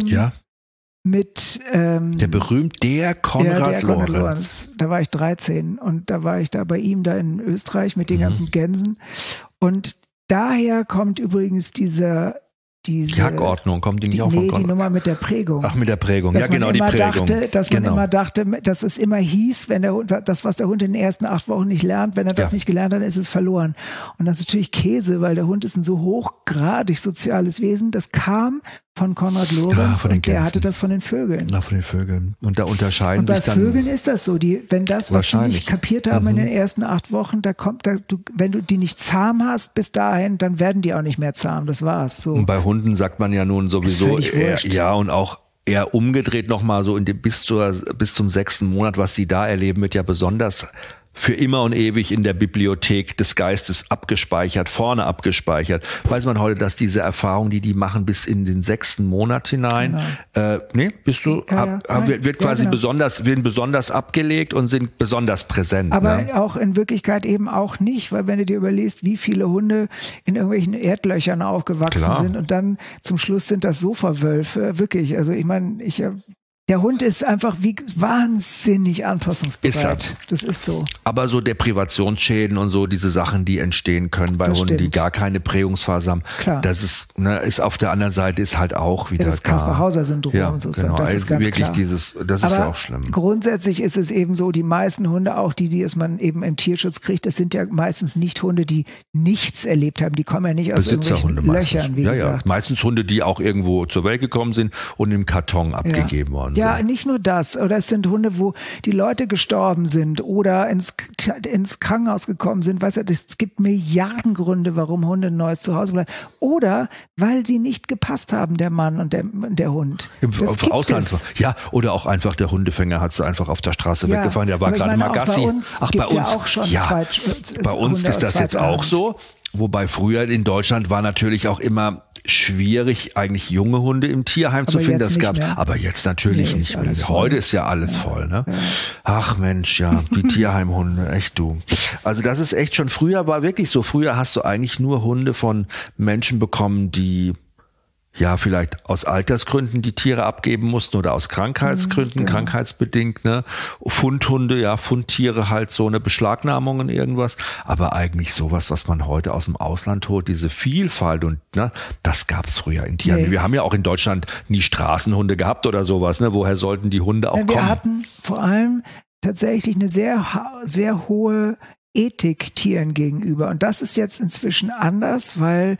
mit der Konrad Lorenz. Da war ich 13 und da war ich da bei ihm da in Österreich mit den ganzen Gänsen. Und daher kommt übrigens diese Hackordnung, kommt die nicht auch von Konrad? Die Nummer mit der Prägung. Ach, mit der Prägung, ja genau, die Prägung. Dass man immer dachte, dass es immer hieß, wenn der Hund, das, was der Hund in den ersten 8 Wochen nicht lernt, wenn er das nicht gelernt hat, dann ist es verloren. Und das ist natürlich Käse, weil der Hund ist ein so hochgradig soziales Wesen. Das kam von Konrad Lorenz und der hatte das von den Vögeln. Na, von den Vögeln. Und da unterscheiden sich dann... Und bei Vögeln ist das so, wenn das, was die nicht kapiert haben in den ersten 8 Wochen, wenn du die nicht zahm hast bis dahin, dann werden die auch nicht mehr zahm. Das war's. So. Und bei Hunden sagt man ja nun sowieso, und auch eher umgedreht nochmal so bis zum 6. Monat, was sie da erleben, wird ja besonders für immer und ewig in der Bibliothek des Geistes vorne abgespeichert. Weiß man heute, dass diese Erfahrungen, die machen bis in den 6. Monat hinein, werden besonders abgelegt und sind besonders präsent. Aber auch in Wirklichkeit eben auch nicht, weil wenn du dir überlegst, wie viele Hunde in irgendwelchen Erdlöchern aufgewachsen sind und dann zum Schluss sind das Sofa-Wölfe, wirklich. Also ich meine, der Hund ist einfach wahnsinnig anpassungsbereit. Das ist so. Aber so Deprivationsschäden und so diese Sachen, die entstehen können bei Hunden, die gar keine Prägungsphase haben. Klar. Das ist auf der anderen Seite ist halt auch wieder das Kaspar-Hauser-Syndrom und so. Genau. Das ist ganz wirklich klar. Das ist ja auch schlimm. Grundsätzlich ist es eben so, die meisten Hunde, auch die es man eben im Tierschutz kriegt, das sind ja meistens nicht Hunde, die nichts erlebt haben. Die kommen ja nicht aus irgendwelchen Löchern, wie gesagt. Meistens Hunde, die auch irgendwo zur Welt gekommen sind und im Karton abgegeben worden sind. Ja, nicht nur das. Oder es sind Hunde, wo die Leute gestorben sind oder ins Krankenhaus gekommen sind. Weißt du, es gibt Milliarden Gründe, warum Hunde ein neues Zuhause bleiben. Oder weil sie nicht gepasst haben, der Mann und der Hund. Im Ausland. Ja, oder auch einfach der Hundefänger hat sie einfach auf der Straße weggefahren. Der war gerade mal Gassi. Bei uns bei uns ist das jetzt auch so. Wobei früher in Deutschland war natürlich auch immer schwierig, eigentlich junge Hunde im Tierheim zu finden. Aber jetzt natürlich nicht mehr. Heute ist ja alles voll, ne? Ja. Ach Mensch, die Tierheimhunde, echt du. Also das ist echt schon, früher war wirklich so, früher hast du eigentlich nur Hunde von Menschen bekommen, die vielleicht aus Altersgründen die Tiere abgeben mussten oder aus Krankheitsgründen, krankheitsbedingt, ne? Fundhunde, Fundtiere halt so eine Beschlagnahmungen irgendwas, aber eigentlich sowas, was man heute aus dem Ausland holt, diese Vielfalt und das gab's früher in Tieren. Nee. Wir haben ja auch in Deutschland nie Straßenhunde gehabt oder sowas, ne? Woher sollten die Hunde auch kommen? Wir hatten vor allem tatsächlich eine sehr, sehr hohe Ethik Tieren gegenüber und das ist jetzt inzwischen anders, weil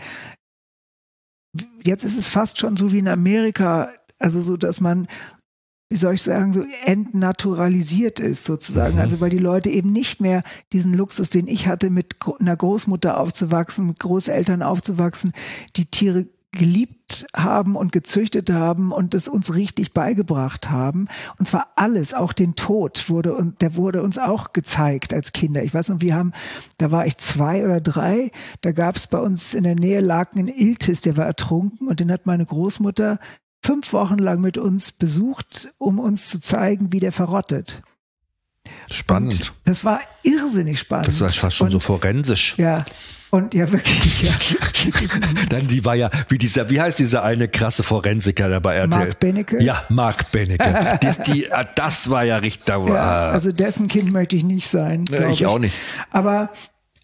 jetzt ist es fast schon so wie in Amerika, also so, dass man, wie soll ich sagen, so entnaturalisiert ist sozusagen. Also weil die Leute eben nicht mehr diesen Luxus, den ich hatte, mit einer Großmutter aufzuwachsen, mit Großeltern aufzuwachsen, die Tiere geliebt haben und gezüchtet haben und es uns richtig beigebracht haben. Und zwar alles, auch den Tod der wurde uns auch gezeigt als Kinder. Ich weiß noch, da war ich 2 oder 3, da gab es bei uns in der Nähe lag ein Iltis, der war ertrunken und den hat meine Großmutter 5 Wochen lang mit uns besucht, um uns zu zeigen, wie der verrottet. Spannend. Und das war irrsinnig spannend. Das war fast schon so forensisch. Ja. Und wirklich, Dann die war wie heißt dieser eine krasse Forensiker da bei RTL? Mark Benecke? Ja, Mark Benecke. Das war ja richtig. Also dessen Kind möchte ich nicht sein. Ich auch nicht. Aber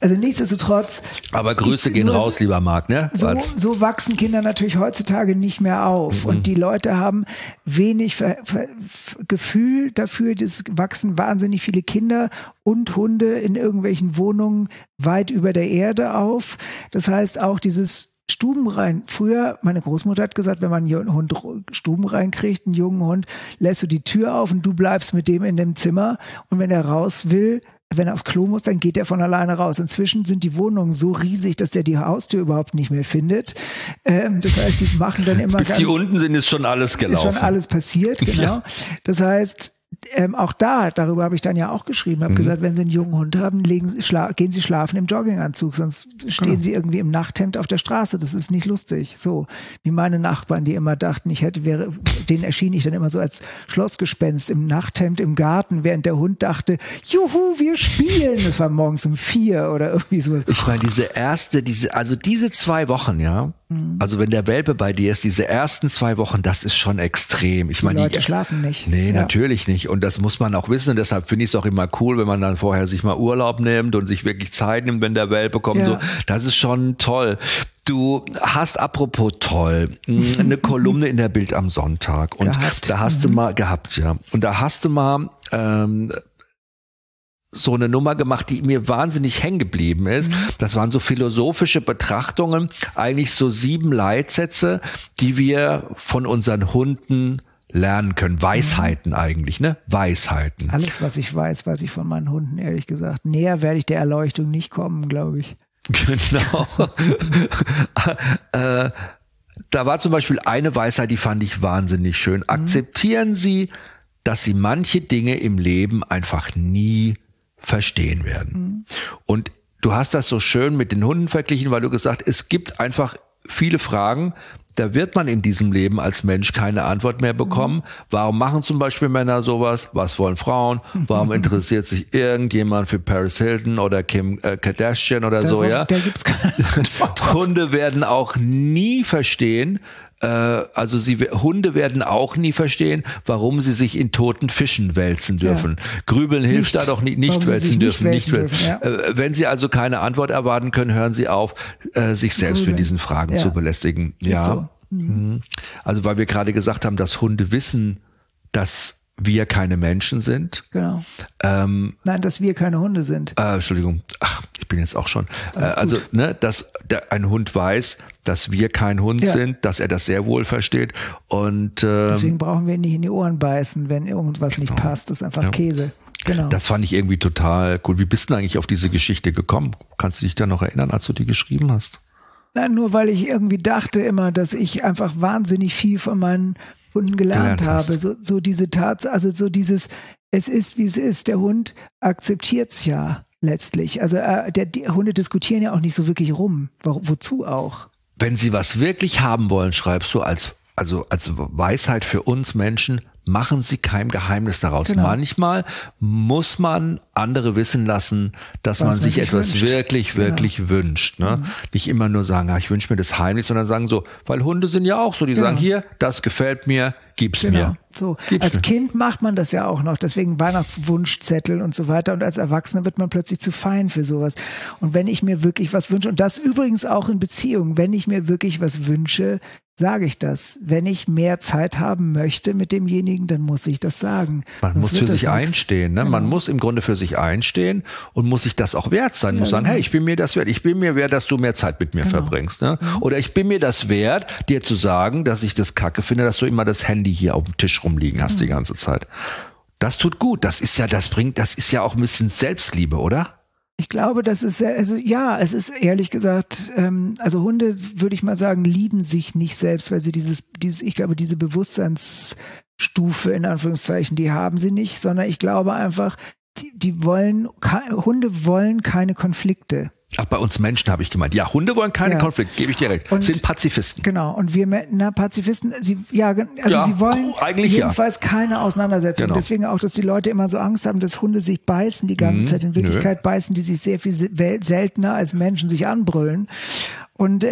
Also nichtsdestotrotz. Aber Grüße gehen raus, lieber Marc, ne? So wachsen Kinder natürlich heutzutage nicht mehr auf. Und die Leute haben wenig Gefühl dafür, es wachsen wahnsinnig viele Kinder und Hunde in irgendwelchen Wohnungen weit über der Erde auf. Das heißt auch dieses Stubenrein. Früher, meine Großmutter hat gesagt, wenn man einen Hund stubenrein kriegt, einen jungen Hund, lässt du die Tür auf und du bleibst mit dem in dem Zimmer. Und wenn er raus will, wenn er aufs Klo muss, dann geht er von alleine raus. Inzwischen sind die Wohnungen so riesig, dass der die Haustür überhaupt nicht mehr findet. Das heißt, die machen dann immer bis die unten sind, ist schon alles gelaufen. Ist schon alles passiert, genau. Ja. Das heißt, auch darüber habe ich dann ja auch geschrieben, habe gesagt, wenn Sie einen jungen Hund haben, gehen Sie schlafen im Jogginganzug, sonst stehen Sie irgendwie im Nachthemd auf der Straße. Das ist nicht lustig. So wie meine Nachbarn, die immer dachten, denen erschien ich dann immer so als Schlossgespenst im Nachthemd im Garten, während der Hund dachte, juhu, wir spielen. Das war morgens um 4 oder irgendwie sowas. Ich meine, diese 2 Wochen, ja, also wenn der Welpe bei dir ist, diese ersten 2 Wochen, das ist schon extrem. Ich meine, die Leute schlafen nicht. Nee, natürlich nicht. Und das muss man auch wissen. Und deshalb finde ich es auch immer cool, wenn man dann vorher sich mal Urlaub nimmt und sich wirklich Zeit nimmt, wenn der Welpe kommt. Ja. So, das ist schon toll. Du hast, apropos toll, eine Kolumne in der Bild am Sonntag. Und da hast du mal gehabt, ja. Und da hast du mal so eine Nummer gemacht, die mir wahnsinnig hängen geblieben ist. Das waren so philosophische Betrachtungen, eigentlich so 7 Leitsätze, die wir von unseren Hunden lernen können. Weisheiten eigentlich, ne? Weisheiten. Alles, was ich weiß ich von meinen Hunden, ehrlich gesagt. Näher werde ich der Erleuchtung nicht kommen, glaube ich. Genau. Da war zum Beispiel eine Weisheit, die fand ich wahnsinnig schön. Akzeptieren Sie, dass Sie manche Dinge im Leben einfach nie verstehen werden. Und du hast das so schön mit den Hunden verglichen, weil du gesagt, es gibt einfach viele Fragen, da wird man in diesem Leben als Mensch keine Antwort mehr bekommen. Warum machen zum Beispiel Männer sowas? Was wollen Frauen? Warum interessiert sich irgendjemand für Paris Hilton oder Kim Kardashian oder so? Ja, da gibt's keine Antwort. Hunde werden auch nie verstehen, Hunde werden auch nie verstehen, warum sie sich in toten Fischen wälzen dürfen. Ja. Grübeln hilft da doch nicht wälzen dürfen. Ja. Wenn sie also keine Antwort erwarten können, hören sie auf, sich selbst mit diesen Fragen zu belästigen. Ja. So. Also weil wir gerade gesagt haben, dass Hunde wissen, dass wir keine Menschen sind. Genau. Nein, dass wir keine Hunde sind. Entschuldigung. Ach, ich bin jetzt auch schon. Dass ein Hund weiß, dass wir kein Hund sind, dass er das sehr wohl versteht. Und deswegen brauchen wir ihn nicht in die Ohren beißen, wenn irgendwas nicht passt. Das ist einfach Käse. Genau. Das fand ich irgendwie total cool. Wie bist du eigentlich auf diese Geschichte gekommen? Kannst du dich da noch erinnern, als du die geschrieben hast? Nein, nur weil ich irgendwie dachte immer, dass ich einfach wahnsinnig viel von meinen Hunden gelernt habe. So diese Tatsache, also so dieses, es ist, wie es ist. Der Hund akzeptiert's ja letztlich. Also die Hunde diskutieren ja auch nicht so wirklich rum. Wozu auch? Wenn sie was wirklich haben wollen, schreibst du als Weisheit für uns Menschen, machen Sie kein Geheimnis daraus. Genau. Manchmal muss man andere wissen lassen, dass man sich etwas wirklich wünscht. Ne? Nicht immer nur sagen, ich wünsche mir das heimlich, sondern sagen so, weil Hunde sind ja auch so, die sagen, hier, das gefällt mir, gib's mir. So. Als Kind macht man das ja auch noch, deswegen Weihnachtswunschzettel und so weiter. Und als Erwachsener wird man plötzlich zu fein für sowas. Und wenn ich mir wirklich was wünsche, und das übrigens auch in Beziehungen, wenn ich mir wirklich was wünsche, sage ich das. Wenn ich mehr Zeit haben möchte mit demjenigen, dann muss ich das sagen. Man muss für sich einstehen. Ne? Man muss im Grunde für sich einstehen und muss sich das auch wert sein. Muss sagen, hey, ich bin mir das wert. Ich bin mir wert, dass du mehr Zeit mit mir verbringst. Ne? Oder ich bin mir das wert, dir zu sagen, dass ich das kacke finde, dass du immer das Handy hier auf dem Tisch rumliegen hast die ganze Zeit. Das tut gut. Das ist ja auch ein bisschen Selbstliebe, oder? Ich glaube, das ist, es ist ehrlich gesagt, also Hunde, würde ich mal sagen, lieben sich nicht selbst, weil sie ich glaube, diese Bewusstseinsstufe, in Anführungszeichen, die haben sie nicht, sondern ich glaube einfach, Hunde wollen keine Konflikte. Ach, bei uns Menschen habe ich gemeint. Ja, Hunde wollen keine Konflikte, gebe ich dir recht. Und sind Pazifisten. Genau. Und Pazifisten, sie wollen eigentlich jedenfalls keine Auseinandersetzung. Genau. Deswegen auch, dass die Leute immer so Angst haben, dass Hunde sich beißen die ganze Zeit. In Wirklichkeit beißen die sich sehr viel seltener als Menschen sich anbrüllen. Und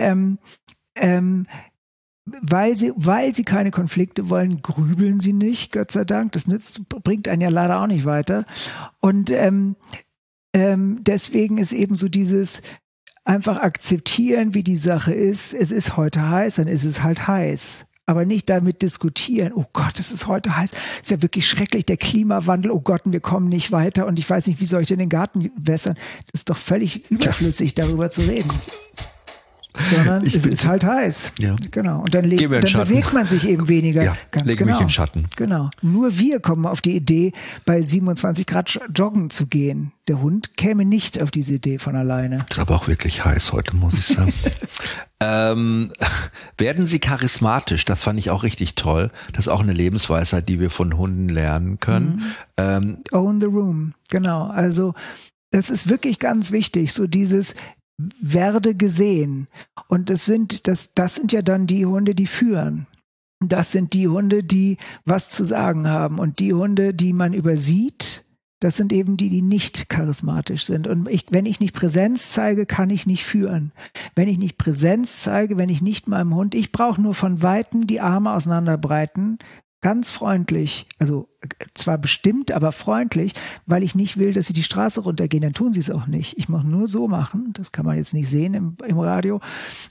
weil sie keine Konflikte wollen, grübeln sie nicht, Gott sei Dank. Das bringt einen ja leider auch nicht weiter. Und deswegen ist eben so dieses einfach akzeptieren, wie die Sache ist. Es ist heute heiß, dann ist es halt heiß. Aber nicht damit diskutieren, oh Gott, es ist heute heiß, ist ja wirklich schrecklich, der Klimawandel, oh Gott, und wir kommen nicht weiter und ich weiß nicht, wie soll ich denn den Garten wässern? Das ist doch völlig überflüssig, darüber zu reden. Sondern es ist halt heiß. Ja. Genau. Und dann bewegt man sich eben weniger. Ja, ganz leg genau. mich in Schatten. Genau. Nur wir kommen auf die Idee, bei 27 Grad joggen zu gehen. Der Hund käme nicht auf diese Idee von alleine. Ist aber auch wirklich heiß heute, muss ich sagen. Werden sie charismatisch? Das fand ich auch richtig toll. Das ist auch eine Lebensweisheit, die wir von Hunden lernen können. Own the room. Genau. Also das ist wirklich ganz wichtig. So dieses werde gesehen. Und das sind ja dann die Hunde, die führen. Das sind die Hunde, die was zu sagen haben. Und die Hunde, die man übersieht, das sind eben die nicht charismatisch sind. Und wenn ich nicht Präsenz zeige, kann ich nicht führen. Wenn ich nicht Präsenz zeige, wenn ich nicht meinem Hund, ich brauche nur von Weitem die Arme auseinanderbreiten, ganz freundlich, also zwar bestimmt, aber freundlich, weil ich nicht will, dass sie die Straße runtergehen, dann tun sie es auch nicht. Ich mache nur so machen, das kann man jetzt nicht sehen im Radio.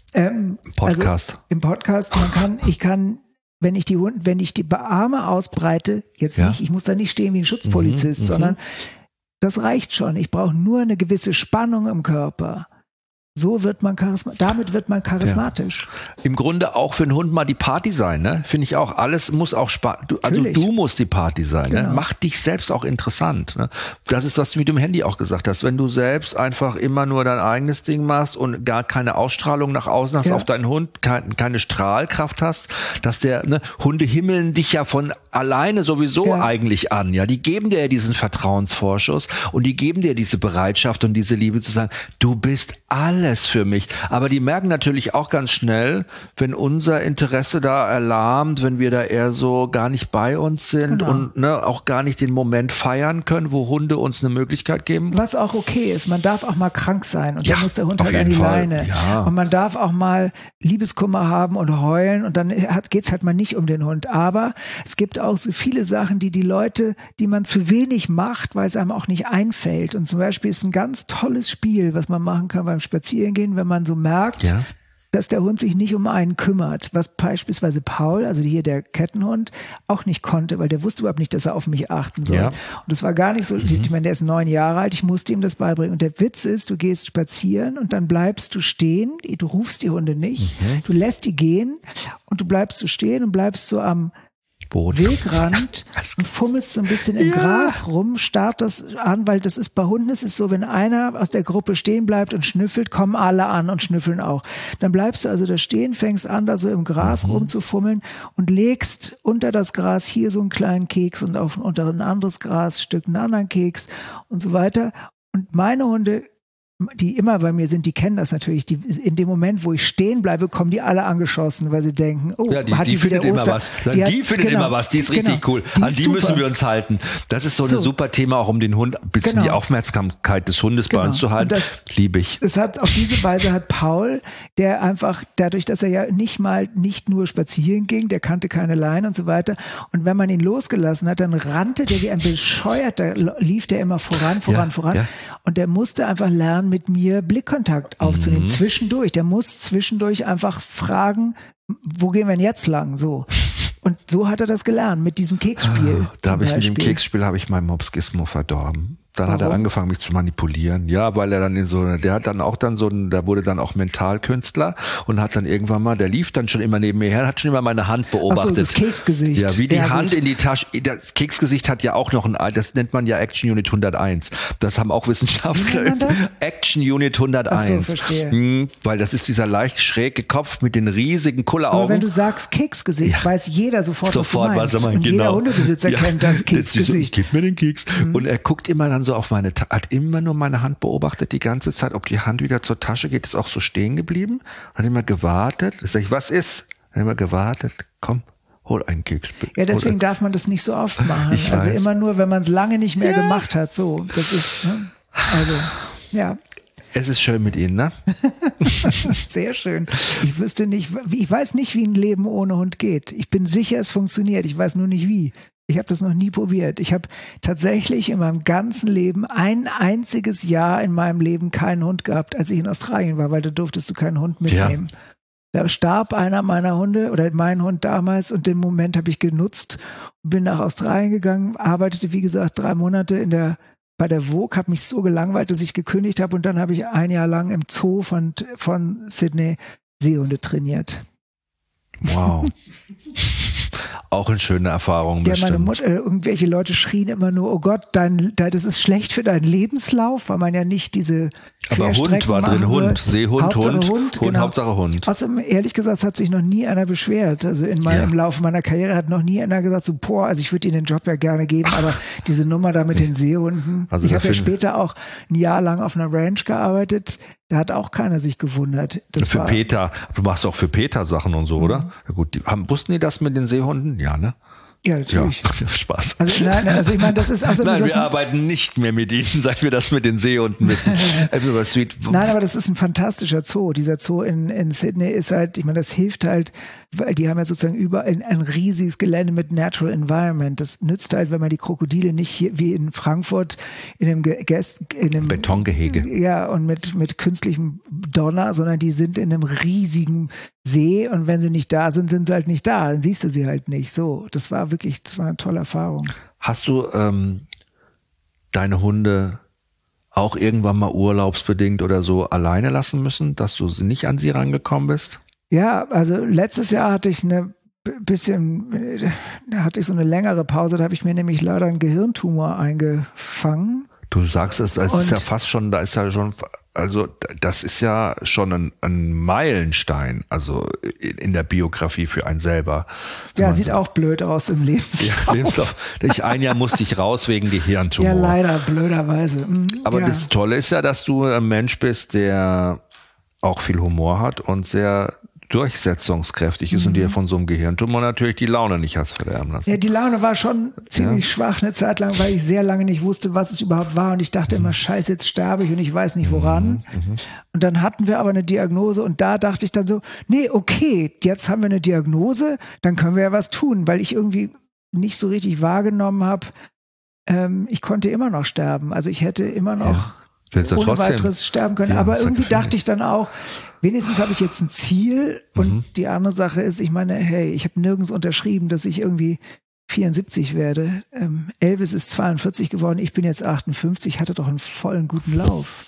Podcast. Also im Podcast, ich kann, wenn ich die Arme ausbreite, jetzt nicht, ich muss da nicht stehen wie ein Schutzpolizist, sondern das reicht schon. Ich brauche nur eine gewisse Spannung im Körper. So wird man damit wird man charismatisch. Ja. Im Grunde auch für einen Hund mal die Party sein, ne? Finde ich auch. Alles muss auch du musst die Party sein, genau. Ne? Mach dich selbst auch interessant, ne? Das ist, was du mit dem Handy auch gesagt hast. Wenn du selbst einfach immer nur dein eigenes Ding machst und gar keine Ausstrahlung nach außen hast auf deinen Hund, keine Strahlkraft hast, dass Hunde himmeln dich ja von alleine sowieso eigentlich an, ja? Die geben dir ja diesen Vertrauensvorschuss und die geben dir diese Bereitschaft und diese Liebe zu sagen, du bist alles für mich. Aber die merken natürlich auch ganz schnell, wenn unser Interesse da erlahmt, wenn wir da eher so gar nicht bei uns sind und auch gar nicht den Moment feiern können, wo Hunde uns eine Möglichkeit geben. Was auch okay ist. Man darf auch mal krank sein und dann muss der Hund halt an die Leine. Ja. Und man darf auch mal Liebeskummer haben und heulen und dann geht's halt mal nicht um den Hund. Aber es gibt auch so viele Sachen, die Leute, die man zu wenig macht, weil es einem auch nicht einfällt. Und zum Beispiel ist ein ganz tolles Spiel, was man machen kann beim Spazierengehen, wenn man so merkt, dass der Hund sich nicht um einen kümmert, was beispielsweise Paul, also hier der Kettenhund, auch nicht konnte, weil der wusste überhaupt nicht, dass er auf mich achten soll. Ja. Und es war gar nicht so, ich meine, der ist 9 Jahre alt, ich musste ihm das beibringen. Und der Witz ist, du gehst spazieren und dann bleibst du stehen, du rufst die Hunde nicht, du lässt die gehen und du bleibst so stehen und bleibst so am Wegrand und fummelst so ein bisschen im Gras rum, starrt das an, weil das ist bei Hunden, es ist so, wenn einer aus der Gruppe stehen bleibt und schnüffelt, kommen alle an und schnüffeln auch. Dann bleibst du also da stehen, fängst an, da so im Gras rumzufummeln und legst unter das Gras hier so einen kleinen Keks und unter ein anderes Grasstück einen anderen Keks und so weiter. Und meine Hunde, die immer bei mir sind, die kennen das natürlich. In dem Moment, wo ich stehen bleibe, kommen die alle angeschossen, weil sie denken, die findet immer was. Die findet immer was, die ist richtig cool. An die müssen wir uns halten. Das ist so ein super Thema, auch um den Hund ein bisschen die Aufmerksamkeit des Hundes bei uns zu halten. Das liebe ich. Auf diese Weise hat Paul, der einfach, dadurch, dass er ja nicht nur spazieren ging, der kannte keine Leine und so weiter. Und wenn man ihn losgelassen hat, dann rannte der wie ein Bescheuerter, lief der immer voran. Ja. Und der musste einfach lernen, mit mir Blickkontakt aufzunehmen, zwischendurch. Der muss zwischendurch einfach fragen, wo gehen wir denn jetzt lang? So. Und so hat er das gelernt, mit diesem Keksspiel. Mit dem Keksspiel habe ich meinen Mops Gizmo verdorben. Dann hat er angefangen, mich zu manipulieren. Ja, weil er dann der wurde dann auch Mentalkünstler und hat dann irgendwann mal, der lief dann schon immer neben mir her, hat schon immer meine Hand beobachtet. Das Keksgesicht. Ja, wie die Hand in die Tasche. Das Keksgesicht hat ja auch noch das nennt man ja Action Unit 101. Das haben auch Wissenschaftler. Wie nennt man das? Action Unit 101. Ach so, verstehe. Weil das ist dieser leicht schräge Kopf mit den riesigen Kulleraugen. Aber wenn du sagst Keksgesicht, weiß jeder sofort, was du meinst. Und jeder Hundebesitzer kennt das Keksgesicht. Gib mir den Keks. Und er guckt immer dann so auf hat immer nur meine Hand beobachtet die ganze Zeit, ob die Hand wieder zur Tasche geht, ist auch so stehen geblieben, hat immer gewartet. Da sag ich, was ist? Hat immer gewartet, komm, hol einen Keks. Ja, deswegen darf man das nicht so oft machen. Also immer nur, wenn man es lange nicht mehr gemacht hat, so. Das ist, also, ja. Es ist schön mit Ihnen, ne? Sehr schön. Ich weiß nicht, wie ein Leben ohne Hund geht. Ich bin sicher, es funktioniert. Ich weiß nur nicht wie. Ich habe das noch nie probiert. Ich habe tatsächlich in meinem ganzen Leben ein einziges Jahr in meinem Leben keinen Hund gehabt, als ich in Australien war, weil da durftest du keinen Hund mitnehmen. Ja. Da starb einer meiner Hunde oder mein Hund damals und den Moment habe ich genutzt und bin nach Australien gegangen, arbeitete wie gesagt 3 Monate bei der Vogue, habe mich so gelangweilt, dass ich gekündigt habe und dann habe ich 1 Jahr lang im Zoo von Sydney Seehunde trainiert. Wow. Auch eine schöne Erfahrung. Ja, meine Mutter, irgendwelche Leute schrien immer nur, oh Gott, das ist schlecht für deinen Lebenslauf, weil man ja nicht diese Querstrecken Aber Hund war drin, Hund, Seehund, Hund, genau. Hauptsache Hund. Außerdem, ehrlich gesagt, hat sich noch nie einer beschwert. Also im Laufe meiner Karriere hat noch nie einer gesagt, so, also ich würde Ihnen den Job ja gerne geben, aber diese Nummer da mit den Seehunden. Also ich habe ja später auch 1 Jahr lang auf einer Ranch gearbeitet. Da hat auch keiner sich gewundert. Für Peter, du machst auch für Peter Sachen und so, oder? Ja gut, wussten die das mit den Seehunden? Ja, ne? Ja, natürlich. Ja, Spaß. Also ich meine, das ist also nein, wir arbeiten nicht mehr mit ihnen, seit wir das mit den Seehunden wissen. Nein, aber das ist ein fantastischer Zoo. Dieser Zoo in Sydney ist halt, ich meine, das hilft halt, weil die haben ja sozusagen überall ein riesiges Gelände mit Natural Environment. Das nützt halt, wenn man die Krokodile nicht hier wie in Frankfurt in einem Betongehege. Ja, und mit künstlichem Donner, sondern die sind in einem riesigen See und wenn sie nicht da sind, sind sie halt nicht da. Dann siehst du sie halt nicht. So, das war eine tolle Erfahrung. Hast du deine Hunde auch irgendwann mal urlaubsbedingt oder so alleine lassen müssen, dass du nicht an sie rangekommen bist? Ja, also letztes Jahr hatte ich so eine längere Pause, da habe ich mir nämlich leider einen Gehirntumor eingefangen. Du sagst es, das ist ja fast schon, also das ist ja schon ein Meilenstein, also in der Biografie für einen selber. Ja, sieht auch blöd aus im Lebenslauf. Ja, Lebenslauf. 1 Jahr musste ich raus wegen Gehirntumor. Ja, leider, blöderweise. Aber das Tolle ist ja, dass du ein Mensch bist, der auch viel Humor hat und sehr durchsetzungskräftig ist und dir von so einem Gehirntumor natürlich die Laune nicht hast verderben lassen. Ja, die Laune war schon ziemlich schwach eine Zeit lang, weil ich sehr lange nicht wusste, was es überhaupt war und ich dachte immer, scheiße, jetzt sterbe ich und ich weiß nicht woran. Und dann hatten wir aber eine Diagnose und da dachte ich dann so, nee, okay, jetzt haben wir eine Diagnose, dann können wir ja was tun, weil ich irgendwie nicht so richtig wahrgenommen habe, ich konnte immer noch sterben. Also ich hätte immer noch ohne weiteres sterben können. Ja, aber irgendwie dachte ich dann auch, wenigstens habe ich jetzt ein Ziel. Und die andere Sache ist, ich meine, hey, ich habe nirgends unterschrieben, dass ich irgendwie 74 werde. Elvis ist 42 geworden, ich bin jetzt 58, hatte doch einen vollen guten Lauf.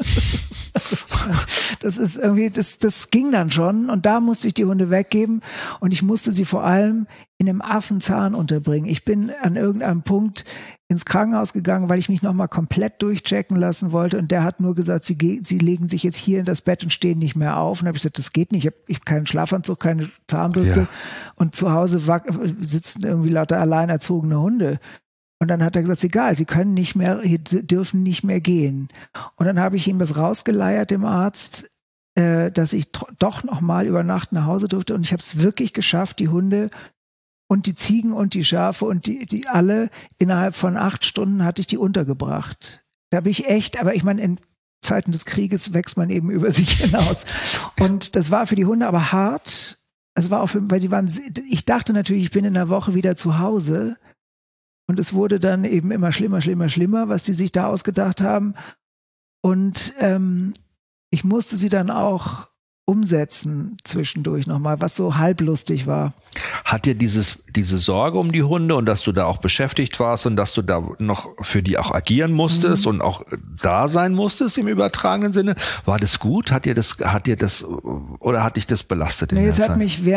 Das ist irgendwie, das ging dann schon. Und da musste ich die Hunde weggeben. Und ich musste sie vor allem in einem Affenzahn unterbringen. Ich bin an irgendeinem Punkt ins Krankenhaus gegangen, weil ich mich nochmal komplett durchchecken lassen wollte und der hat nur gesagt, sie legen sich jetzt hier in das Bett und stehen nicht mehr auf. Und habe ich gesagt, das geht nicht, ich habe keinen Schlafanzug, keine Zahnbürste und zu Hause sitzen irgendwie lauter allein erzogene Hunde. Und dann hat er gesagt, egal, sie können nicht mehr, dürfen nicht mehr gehen. Und dann habe ich ihm das rausgeleiert, dem Arzt, dass ich doch nochmal über Nacht nach Hause durfte und ich habe es wirklich geschafft, die Hunde und die Ziegen und die Schafe und die alle innerhalb von 8 Stunden hatte ich die untergebracht. Da bin ich echt, aber ich meine, in Zeiten des Krieges wächst man eben über sich hinaus. Und das war für die Hunde aber hart. Es war auch weil ich dachte natürlich, ich bin in einer Woche wieder zu Hause. Und es wurde dann eben immer schlimmer, was die sich da ausgedacht haben. Und ich musste sie dann auch umsetzen zwischendurch nochmal, was so halblustig war. Hat dir diese Sorge um die Hunde und dass du da auch beschäftigt warst und dass du da noch für die auch agieren musstest und auch da sein musstest im übertragenen Sinne, war das gut? Hat dich das belastet? Nee, es hat mich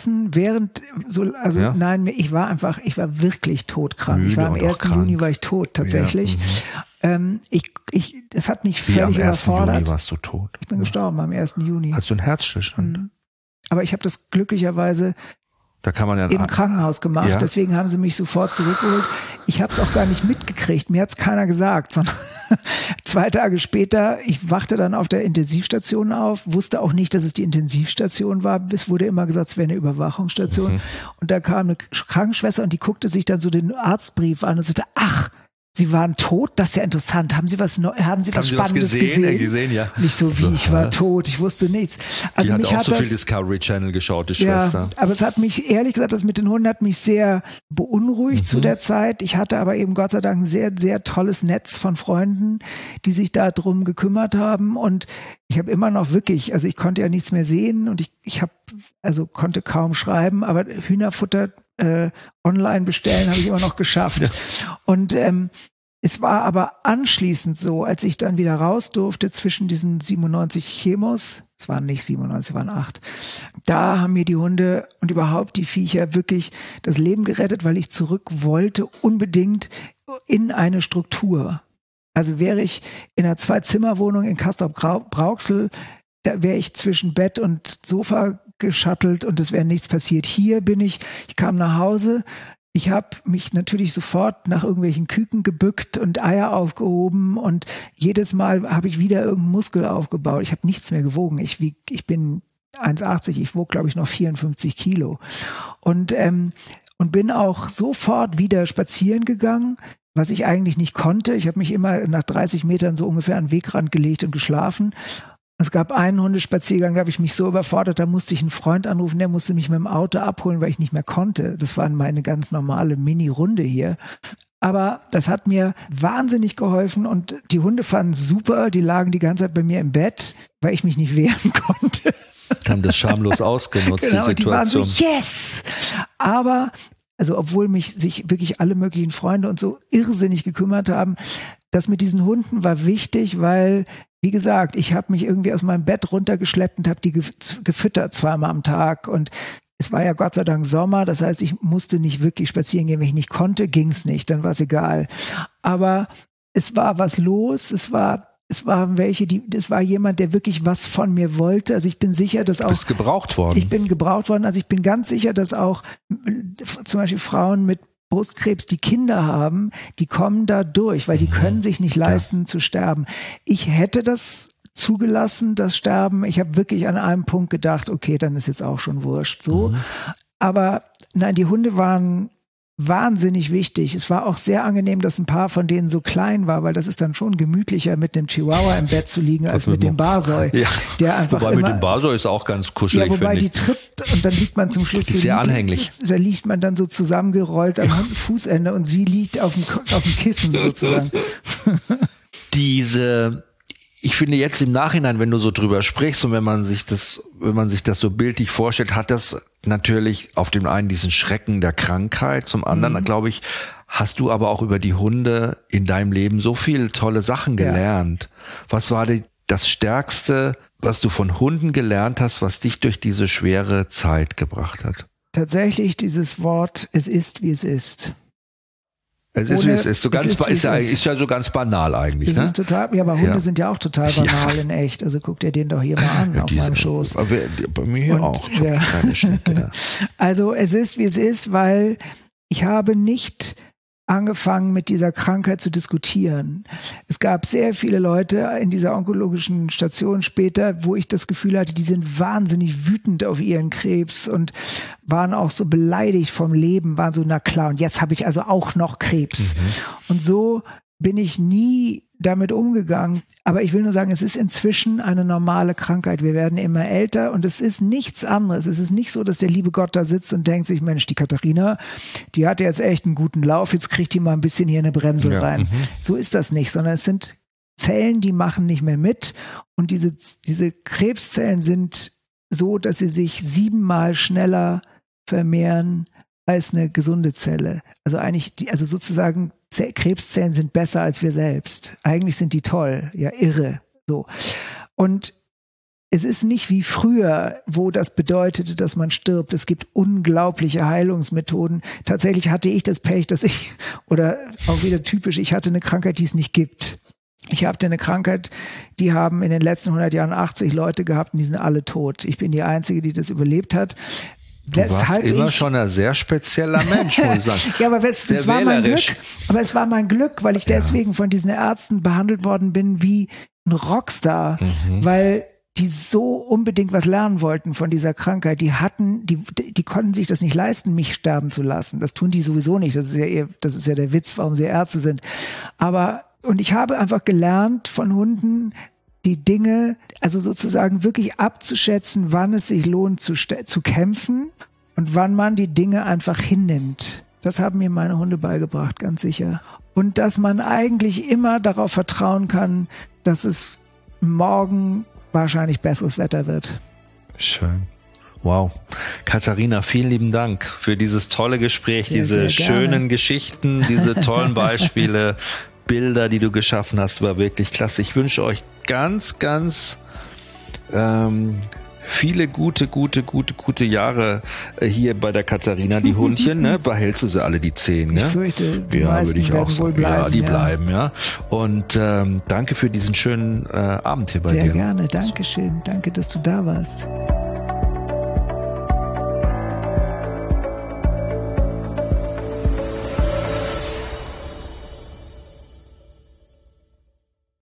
nein, ich war wirklich todkrank. Ich war am 1. Juni war ich tot, tatsächlich. Ja, es hat mich völlig überfordert. Am 1. Juni warst du tot? Ich bin gestorben am 1. Juni. Hast du einen Herzstillstand? Aber ich habe das glücklicherweise im Krankenhaus gemacht. Ja. Deswegen haben sie mich sofort zurückgeholt. Ich habe es auch gar nicht mitgekriegt. Mir hat es keiner gesagt, sondern 2 Tage später, ich wachte dann auf der Intensivstation auf, wusste auch nicht, dass es die Intensivstation war. Es wurde immer gesagt, es wäre eine Überwachungsstation. Und da kam eine Krankenschwester und die guckte sich dann so den Arztbrief an und sagte, ach, Sie waren tot, das ist ja interessant. Haben Sie was Spannendes gesehen? Ja. Nicht so wie, ich war tot, ich wusste nichts. Also die mich hat auch so viel Discovery Channel geschaut, die Schwester. Aber es hat mich, ehrlich gesagt, das mit den Hunden hat mich sehr beunruhigt zu der Zeit. Ich hatte aber eben Gott sei Dank ein sehr, sehr tolles Netz von Freunden, die sich da drum gekümmert haben. Und ich habe immer noch wirklich, also ich konnte ja nichts mehr sehen und ich konnte kaum schreiben, aber Hühnerfutter online bestellen habe ich immer noch geschafft. Ja. Und es war aber anschließend so, als ich dann wieder raus durfte zwischen diesen 97 Chemos, es waren nicht 97, es waren 8, da haben mir die Hunde und überhaupt die Viecher wirklich das Leben gerettet, weil ich zurück wollte, unbedingt in eine Struktur. Also wäre ich in einer 2-Zimmer-Wohnung in Castrop-Rauxel, da wäre ich zwischen Bett und Sofa geschattelt und es wäre nichts passiert. Hier bin ich kam nach Hause, ich habe mich natürlich sofort nach irgendwelchen Küken gebückt und Eier aufgehoben und jedes Mal habe ich wieder irgendeinen Muskel aufgebaut. Ich habe nichts mehr gewogen. Ich bin 1,80, ich wog glaube ich noch 54 Kilo und bin auch sofort wieder spazieren gegangen, was ich eigentlich nicht konnte. Ich habe mich immer nach 30 Metern so ungefähr an den Wegrand gelegt und geschlafen. Es gab einen Hundespaziergang, da habe ich mich so überfordert, da musste ich einen Freund anrufen, der musste mich mit dem Auto abholen, weil ich nicht mehr konnte. Das war meine ganz normale Mini-Runde hier. Aber das hat mir wahnsinnig geholfen und die Hunde fanden es super, die lagen die ganze Zeit bei mir im Bett, weil ich mich nicht wehren konnte. Haben das schamlos ausgenutzt, genau, die Situation. Und die waren so, yes! Aber, also obwohl mich sich wirklich alle möglichen Freunde und so irrsinnig gekümmert haben, das mit diesen Hunden war wichtig, weil, wie gesagt, ich habe mich irgendwie aus meinem Bett runtergeschleppt und habe die gefüttert 2-mal am Tag und es war ja Gott sei Dank Sommer, das heißt, ich musste nicht wirklich spazieren gehen, wenn ich nicht konnte, ging's nicht, dann war es egal. Aber es war was los, es war jemand, der wirklich was von mir wollte. Also ich bin sicher, dass auch... Du bist gebraucht worden. Ich bin gebraucht worden, also ich bin ganz sicher, dass auch zum Beispiel Frauen mit Brustkrebs, die Kinder haben, die kommen da durch, weil die können sich nicht leisten zu sterben. Ich hätte das zugelassen, das Sterben. Ich habe wirklich an einem Punkt gedacht, okay, dann ist jetzt auch schon wurscht. So. Aber nein, die Hunde waren wahnsinnig wichtig. Es war auch sehr angenehm, dass ein paar von denen so klein war, weil das ist dann schon gemütlicher, mit einem Chihuahua im Bett zu liegen, als mit dem Barsoi. Ja. Der einfach wobei mit dem Barsoi ist auch ganz kuschelig. Ja, wobei die tritt und dann liegt man zum Schluss die ist sehr anhänglich. Da liegt man dann so zusammengerollt am Fußende und sie liegt auf dem Kissen sozusagen. Ich finde jetzt im Nachhinein, wenn du so drüber sprichst und wenn man sich das so bildlich vorstellt, hat das natürlich auf dem einen diesen Schrecken der Krankheit, zum anderen, glaube ich, hast du aber auch über die Hunde in deinem Leben so viele tolle Sachen gelernt. Ja. Was war das Stärkste, was du von Hunden gelernt hast, was dich durch diese schwere Zeit gebracht hat? Tatsächlich dieses Wort, es ist, wie es ist. Es ist, wie es ist. Ist ja so ganz banal eigentlich. Es ist total, ja, aber Hunde sind ja auch total banal in echt. Also guck dir den doch hier mal an, auf meinem Schoß. Aber bei mir hier auch. Ja. Kleine Schnecke. Also es ist, wie es ist, weil ich habe nicht angefangen, mit dieser Krankheit zu diskutieren. Es gab sehr viele Leute in dieser onkologischen Station später, wo ich das Gefühl hatte, die sind wahnsinnig wütend auf ihren Krebs und waren auch so beleidigt vom Leben, waren so, na klar, und jetzt habe ich also auch noch Krebs. Und so bin ich nie damit umgegangen. Aber ich will nur sagen, es ist inzwischen eine normale Krankheit. Wir werden immer älter und es ist nichts anderes. Es ist nicht so, dass der liebe Gott da sitzt und denkt sich, Mensch, die Katharina, die hat jetzt echt einen guten Lauf, jetzt kriegt die mal ein bisschen hier eine Bremse rein. So ist das nicht, sondern es sind Zellen, die machen nicht mehr mit und diese Krebszellen sind so, dass sie sich 7-mal schneller vermehren als eine gesunde Zelle. Also eigentlich, also sozusagen Krebszellen sind besser als wir selbst. Eigentlich sind die toll, ja, irre. So. Und es ist nicht wie früher, wo das bedeutete, dass man stirbt. Es gibt unglaubliche Heilungsmethoden. Tatsächlich hatte ich das Pech, oder auch wieder typisch, ich hatte eine Krankheit, die es nicht gibt. Ich hatte eine Krankheit, die haben in den letzten 100 Jahren 80 Leute gehabt und die sind alle tot. Ich bin die Einzige, die das überlebt hat. Du warst immer schon ein sehr spezieller Mensch, muss ich sagen. Ja, aber es war mein Glück. Aber es war mein Glück, weil ich deswegen von diesen Ärzten behandelt worden bin wie ein Rockstar. Weil die so unbedingt was lernen wollten von dieser Krankheit, die konnten sich das nicht leisten, mich sterben zu lassen. Das tun die sowieso nicht. Das ist ja der Witz, warum sie Ärzte sind. Und ich habe einfach gelernt von Hunden, die Dinge, also sozusagen wirklich abzuschätzen, wann es sich lohnt zu kämpfen und wann man die Dinge einfach hinnimmt. Das haben mir meine Hunde beigebracht, ganz sicher. Und dass man eigentlich immer darauf vertrauen kann, dass es morgen wahrscheinlich besseres Wetter wird. Schön. Wow. Katharina, vielen lieben Dank für dieses tolle Gespräch, diese schönen Geschichten, diese tollen Beispiele, Bilder, die du geschaffen hast, war wirklich klasse. Ich wünsche euch ganz, ganz viele gute Jahre hier bei der Katharina. Die Hundchen, ne? Behältst du sie alle, die 10, ne? Ich fürchte, die ja, meisten würde ich auch wohl sagen. bleiben. Ja, die bleiben, ja. Und danke für diesen schönen Abend hier bei dir. Sehr gerne, Dankeschön. Danke, dass du da warst.